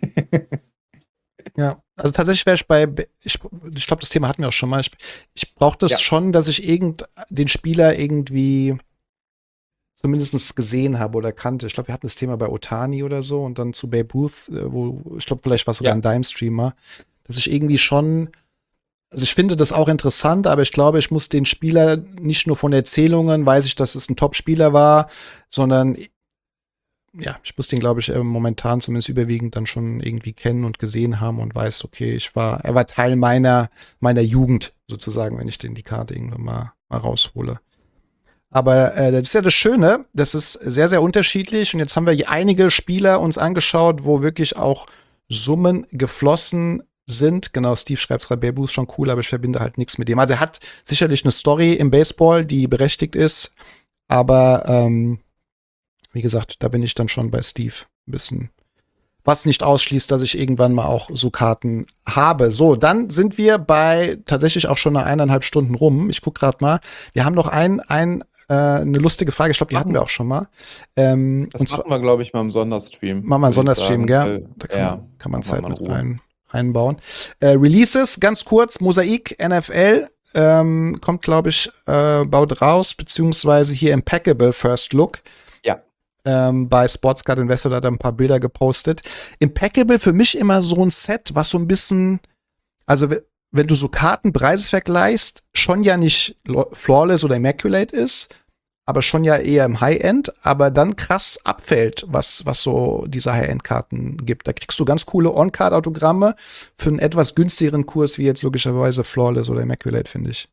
S2: Ja, also tatsächlich wäre ich bei, ich, ich glaube, das Thema hatten wir auch schon mal. Ich, ich brauche das
S3: Ja.
S2: schon, dass ich irgend den Spieler irgendwie zumindest gesehen habe oder kannte. Ich glaube, wir hatten das Thema bei Otani oder so und dann zu Babe Ruth, äh, wo ich glaube, vielleicht war es sogar
S3: Ja.
S2: ein Dime-Streamer, dass ich irgendwie schon, also ich finde das auch interessant, aber ich glaube, ich muss den Spieler nicht nur von Erzählungen, weiß ich, dass es ein Top-Spieler war, sondern ja, ich muss den, glaube ich, äh, momentan zumindest überwiegend dann schon irgendwie kennen und gesehen haben und weiß, okay, ich war, er war Teil meiner, meiner Jugend sozusagen, wenn ich den die Karte irgendwann mal, mal raushole. Aber äh, das ist ja das Schöne, das ist sehr, sehr unterschiedlich und jetzt haben wir hier einige Spieler uns angeschaut, wo wirklich auch Summen geflossen sind. Genau, Steve schreibt es, Babe Ruth ist schon cool, aber ich verbinde halt nichts mit dem. Also er hat sicherlich eine Story im Baseball, die berechtigt ist, aber ähm, wie gesagt, da bin ich dann schon bei Steve ein bisschen. Was nicht ausschließt, dass ich irgendwann mal auch so Karten habe. So, dann sind wir bei tatsächlich auch schon eine eineinhalb Stunden rum. Ich gucke gerade mal. Wir haben noch ein, ein, äh, eine lustige Frage. Ich glaube, die hatten wir auch schon mal. Ähm,
S3: Das
S2: und zwar,
S3: machen wir, glaube ich, mal im Sonderstream.
S2: machen wir einen
S3: würde ich
S2: Sonderstream,
S3: sagen,
S2: gell?
S3: weil-
S2: Da kann,
S3: ja,
S2: man, kann man
S3: machen wir
S2: Zeit
S3: mal in
S2: mit
S3: Ruhe.
S2: rein, reinbauen. Äh, Releases, ganz kurz, Mosaik, N F L, ähm, kommt, glaube ich, äh, baut raus, beziehungsweise hier Impeccable First Look.
S3: Ja.
S2: Ähm, bei Sportscard Investor, da hat er ein paar Bilder gepostet. Impeccable für mich immer so ein Set, was so ein bisschen, also wenn du so Kartenpreise vergleichst, schon ja nicht flawless oder immaculate ist, aber schon ja eher im High-End, aber dann krass abfällt, was, was so diese High-End-Karten gibt. Da kriegst du ganz coole On-Card-Autogramme für einen etwas günstigeren Kurs, wie jetzt logischerweise flawless oder immaculate, finde ich.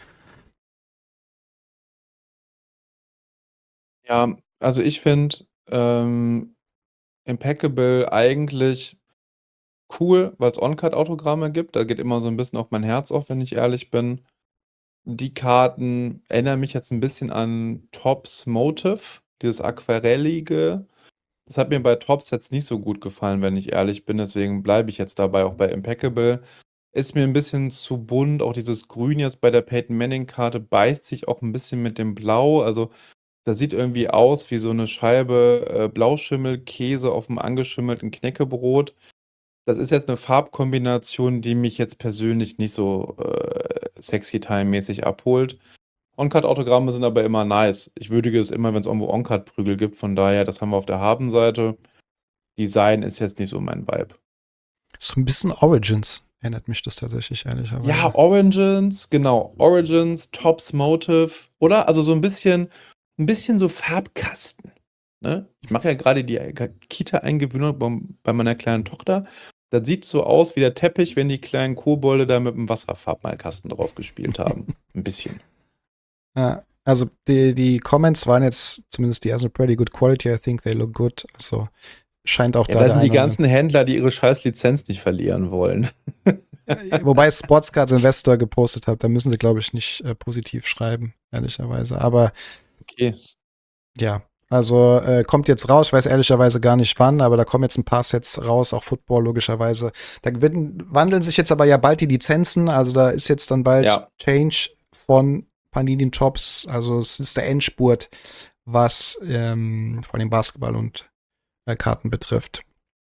S3: Ja, also ich finde ähm, Impeccable eigentlich cool, weil es On-Card-Autogramme gibt. Da geht immer so ein bisschen auch mein Herz auf, wenn ich ehrlich bin. Die Karten erinnern mich jetzt ein bisschen an Topps Motive, dieses Aquarellige. Das hat mir bei Topps jetzt nicht so gut gefallen, wenn ich ehrlich bin. Deswegen bleibe ich jetzt dabei auch bei Impeccable. Ist mir ein bisschen zu bunt. Auch dieses Grün jetzt bei der Peyton Manning-Karte beißt sich auch ein bisschen mit dem Blau. Also das sieht irgendwie aus wie so eine Scheibe äh, Blauschimmelkäse auf dem angeschimmelten Knäckebrot. Das ist jetzt eine Farbkombination, die mich jetzt persönlich nicht so äh, sexy-time-mäßig abholt. On-Card-Autogramme sind aber immer nice. Ich würdige es immer, wenn es irgendwo On-Card-Prügel gibt. Von daher, das haben wir auf der Habenseite. Design ist jetzt nicht so mein Vibe.
S2: So ein bisschen Origins erinnert mich das tatsächlich, ehrlicherweise.
S3: Ja, Origins, genau. Origins, Topps Motive, oder? Also so ein bisschen, ein bisschen so Farbkasten. Ne? Ich mache ja gerade die Kita-Eingewöhnung bei, bei meiner kleinen Tochter. Das sieht so aus wie der Teppich, wenn die kleinen Kobolde da mit dem Wasserfarbmalkasten drauf gespielt haben. Ein bisschen.
S2: Ja, also die, die Comments waren jetzt, zumindest die ersten pretty good quality, I think they look good. Also scheint auch
S3: Ja,
S2: da
S3: da
S2: der
S3: sind die
S2: eine oder
S3: ganzen Händler, die ihre scheiß Lizenz nicht verlieren wollen.
S2: andere- Wobei Sportscards Investor gepostet hat, da müssen sie, glaube ich, nicht äh, positiv schreiben, ehrlicherweise. Aber
S3: Okay.
S2: ja, also äh, kommt jetzt raus, ich weiß ehrlicherweise gar nicht wann, aber da kommen jetzt ein paar Sets raus, auch Football logischerweise. Da werden, wandeln sich jetzt aber ja bald die Lizenzen, also da ist jetzt dann bald
S3: Ja.
S2: Change von Panini Tops, also es ist der Endspurt, was ähm, vor allem Basketball und äh, Karten betrifft.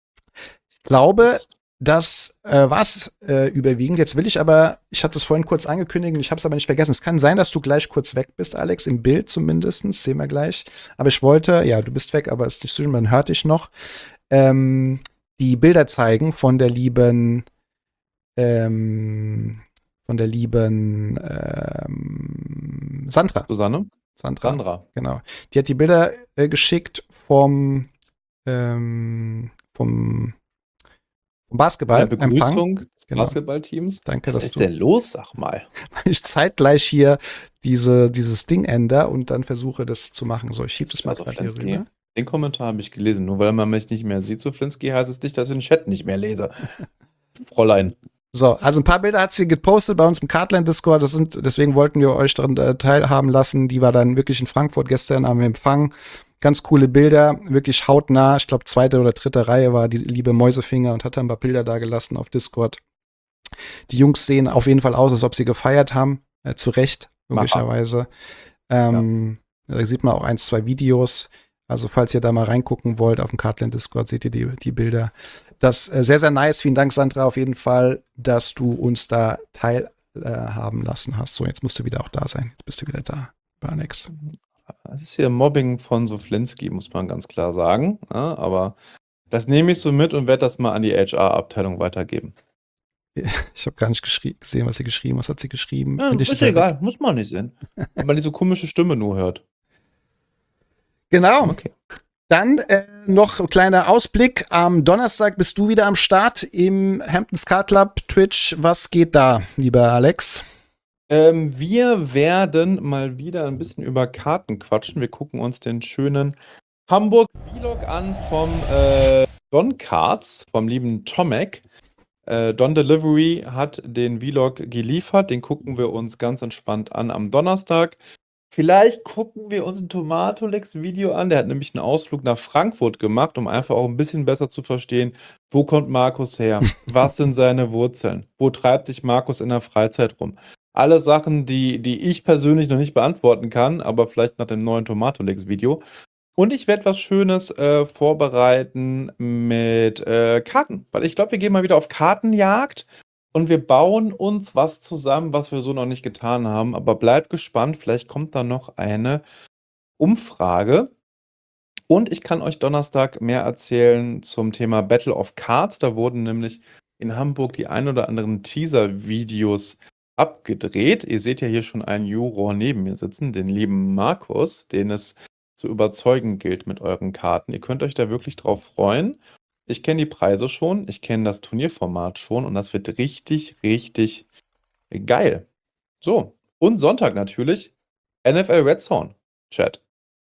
S2: Ich glaube,
S3: Das-
S2: das äh, war es äh, überwiegend. Jetzt will ich aber, ich hatte es vorhin kurz angekündigt, ich habe es aber nicht vergessen. Es kann sein, dass du gleich kurz weg bist, Alex, im Bild zumindest, sehen wir gleich. Aber ich wollte, ja, du bist weg, aber ist nicht so schlimm, man hört dich noch, ähm, die Bilder zeigen von der lieben, ähm, von der lieben ähm, Sandra.
S3: Susanne?
S2: Sandra.
S3: Sandra.
S2: Genau. Die hat die Bilder äh, geschickt vom, ähm, vom, vom Basketball.
S3: Eine Begrüßung des
S2: Genau.
S3: Basketballteams.
S2: Danke,
S3: Was
S2: dass
S3: ist
S2: du
S3: denn los, sag mal?
S2: ich zeitgleich hier diese, dieses Ding ändere und dann versuche, das zu machen. So, ich schiebe das mal
S3: Also
S2: gerade hier
S3: Flinsky,
S2: rüber.
S3: den Kommentar habe ich gelesen. Nur weil man mich nicht mehr sieht, so Flinsky, heißt es nicht, dass ich den Chat nicht mehr lese. Fräulein.
S2: So, also ein paar Bilder hat sie gepostet bei uns im Cardland-Discord. Das sind, deswegen wollten wir euch daran äh, teilhaben lassen. Die war dann wirklich in Frankfurt gestern am Empfang. Ganz coole Bilder, wirklich hautnah. Ich glaube, zweite oder dritte Reihe war die liebe Mäusefinger und hat dann ein paar Bilder da gelassen auf Discord. Die Jungs sehen auf jeden Fall aus, als ob sie gefeiert haben. Äh, zu Recht, logischerweise. Ähm, ja. Da sieht man auch ein, zwei Videos. Also, falls ihr da mal reingucken wollt, auf dem Cardland Discord seht ihr die, die Bilder. Das äh, sehr, sehr nice. Vielen Dank, Sandra, auf jeden Fall, dass du uns da teilhaben äh, lassen hast. So, jetzt musst du wieder auch da sein. Jetzt bist du wieder da, Alex.
S3: Das ist hier Mobbing von Soflinski, muss man ganz klar sagen. Ja, aber das nehme ich so mit und werde das mal an die H R-Abteilung weitergeben.
S2: Ich habe gar nicht gesehen, was sie geschrieben hat. Was hat sie geschrieben?
S3: Ja, ist egal, weg? Muss man nicht sehen. Wenn man diese komische Stimme nur hört.
S2: Genau.
S3: Okay.
S2: Dann äh, noch ein kleiner Ausblick. Am Donnerstag bist du wieder am Start im Hamptons Card Club Twitch. Was geht da, lieber Alex?
S3: Ähm, wir werden mal wieder ein bisschen über Karten quatschen. Wir gucken uns den schönen Hamburg-Vlog an vom äh, Don Cards, vom lieben Tomek. Äh, Don Delivery hat den Vlog geliefert. Den gucken wir uns ganz entspannt an am Donnerstag. Vielleicht gucken wir uns ein Tomatolex-Video an. Der hat nämlich einen Ausflug nach Frankfurt gemacht, um einfach auch ein bisschen besser zu verstehen, wo kommt Markus her? Was sind seine Wurzeln? Wo treibt sich Markus in der Freizeit rum? Alle Sachen, die, die ich persönlich noch nicht beantworten kann, aber vielleicht nach dem neuen Tomatolex-Video. Und ich werde was Schönes äh, vorbereiten mit äh, Karten, weil ich glaube, wir gehen mal wieder auf Kartenjagd. Und wir bauen uns was zusammen, was wir so noch nicht getan haben. Aber bleibt gespannt, vielleicht kommt da noch eine Umfrage. Und ich kann euch Donnerstag mehr erzählen zum Thema Battle of Cards. Da wurden nämlich in Hamburg die ein oder anderen Teaser-Videos abgedreht. Ihr seht ja hier schon einen Juror neben mir sitzen, den lieben Markus, den es zu überzeugen gilt mit euren Karten. Ihr könnt euch da wirklich drauf freuen. Ich kenne die Preise schon, ich kenne das Turnierformat schon und das wird richtig, richtig geil. So, und Sonntag natürlich N F L Red Zone Chat.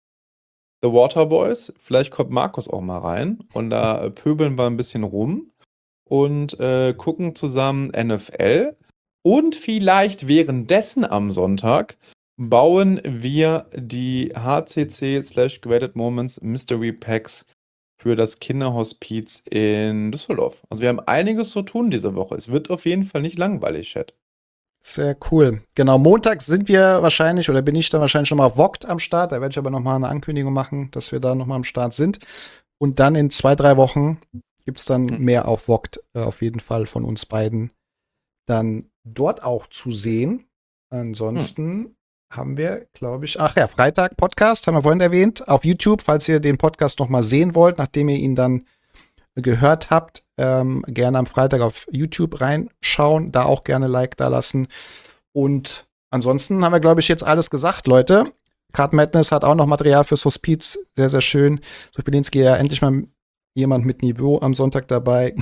S3: The Waterboys, vielleicht kommt Markus auch mal rein und da pöbeln wir ein bisschen rum und äh, gucken zusammen N F L und vielleicht währenddessen am Sonntag bauen wir die H C C slash Graded Moments Mystery Packs für das Kinderhospiz in Düsseldorf. Also wir haben einiges zu tun diese Woche. Es wird auf jeden Fall nicht langweilig, Chat.
S2: Sehr cool. Genau, Montag sind wir wahrscheinlich, oder bin ich dann wahrscheinlich schon mal auf Vogt am Start. Da werde ich aber noch mal eine Ankündigung machen, dass wir da noch mal am Start sind. Und dann in zwei, drei Wochen gibt es dann hm. mehr auf Vogt, äh, auf jeden Fall von uns beiden dann dort auch zu sehen. Ansonsten hm. haben wir, glaube ich, ach ja, Freitag Podcast, haben wir vorhin erwähnt, auf YouTube, falls ihr den Podcast noch mal sehen wollt, nachdem ihr ihn dann gehört habt, ähm, gerne am Freitag auf YouTube reinschauen, da auch gerne Like da lassen. Und ansonsten haben wir, glaube ich, jetzt alles gesagt, Leute. Card Madness hat auch noch Material fürs Hospiz, sehr, sehr schön. Soflinski, ja, endlich mal jemand mit Niveau am Sonntag dabei.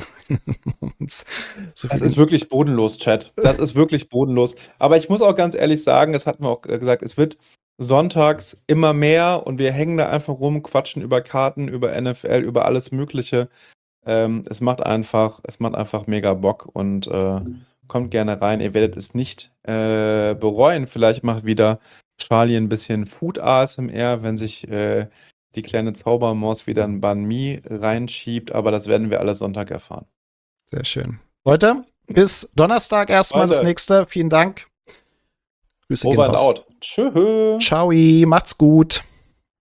S3: Das ist wirklich bodenlos, Chat. Das ist wirklich bodenlos. Aber ich muss auch ganz ehrlich sagen, das hatten wir auch gesagt, es wird sonntags immer mehr und wir hängen da einfach rum, quatschen über Karten, über N F L, über alles Mögliche. Ähm, es macht einfach, es macht einfach mega Bock und äh, kommt gerne rein. Ihr werdet es nicht äh, bereuen. Vielleicht macht wieder Charlie ein bisschen Food A S M R, wenn sich äh, die kleine Zaubermaus wieder ein Banh Mi reinschiebt, aber das werden wir alle Sonntag erfahren.
S2: Sehr schön. Leute, bis Donnerstag erstmal das nächste. Vielen Dank. Grüße gehen raus.
S3: Over and out. Tschö.
S2: Ciao, macht's gut.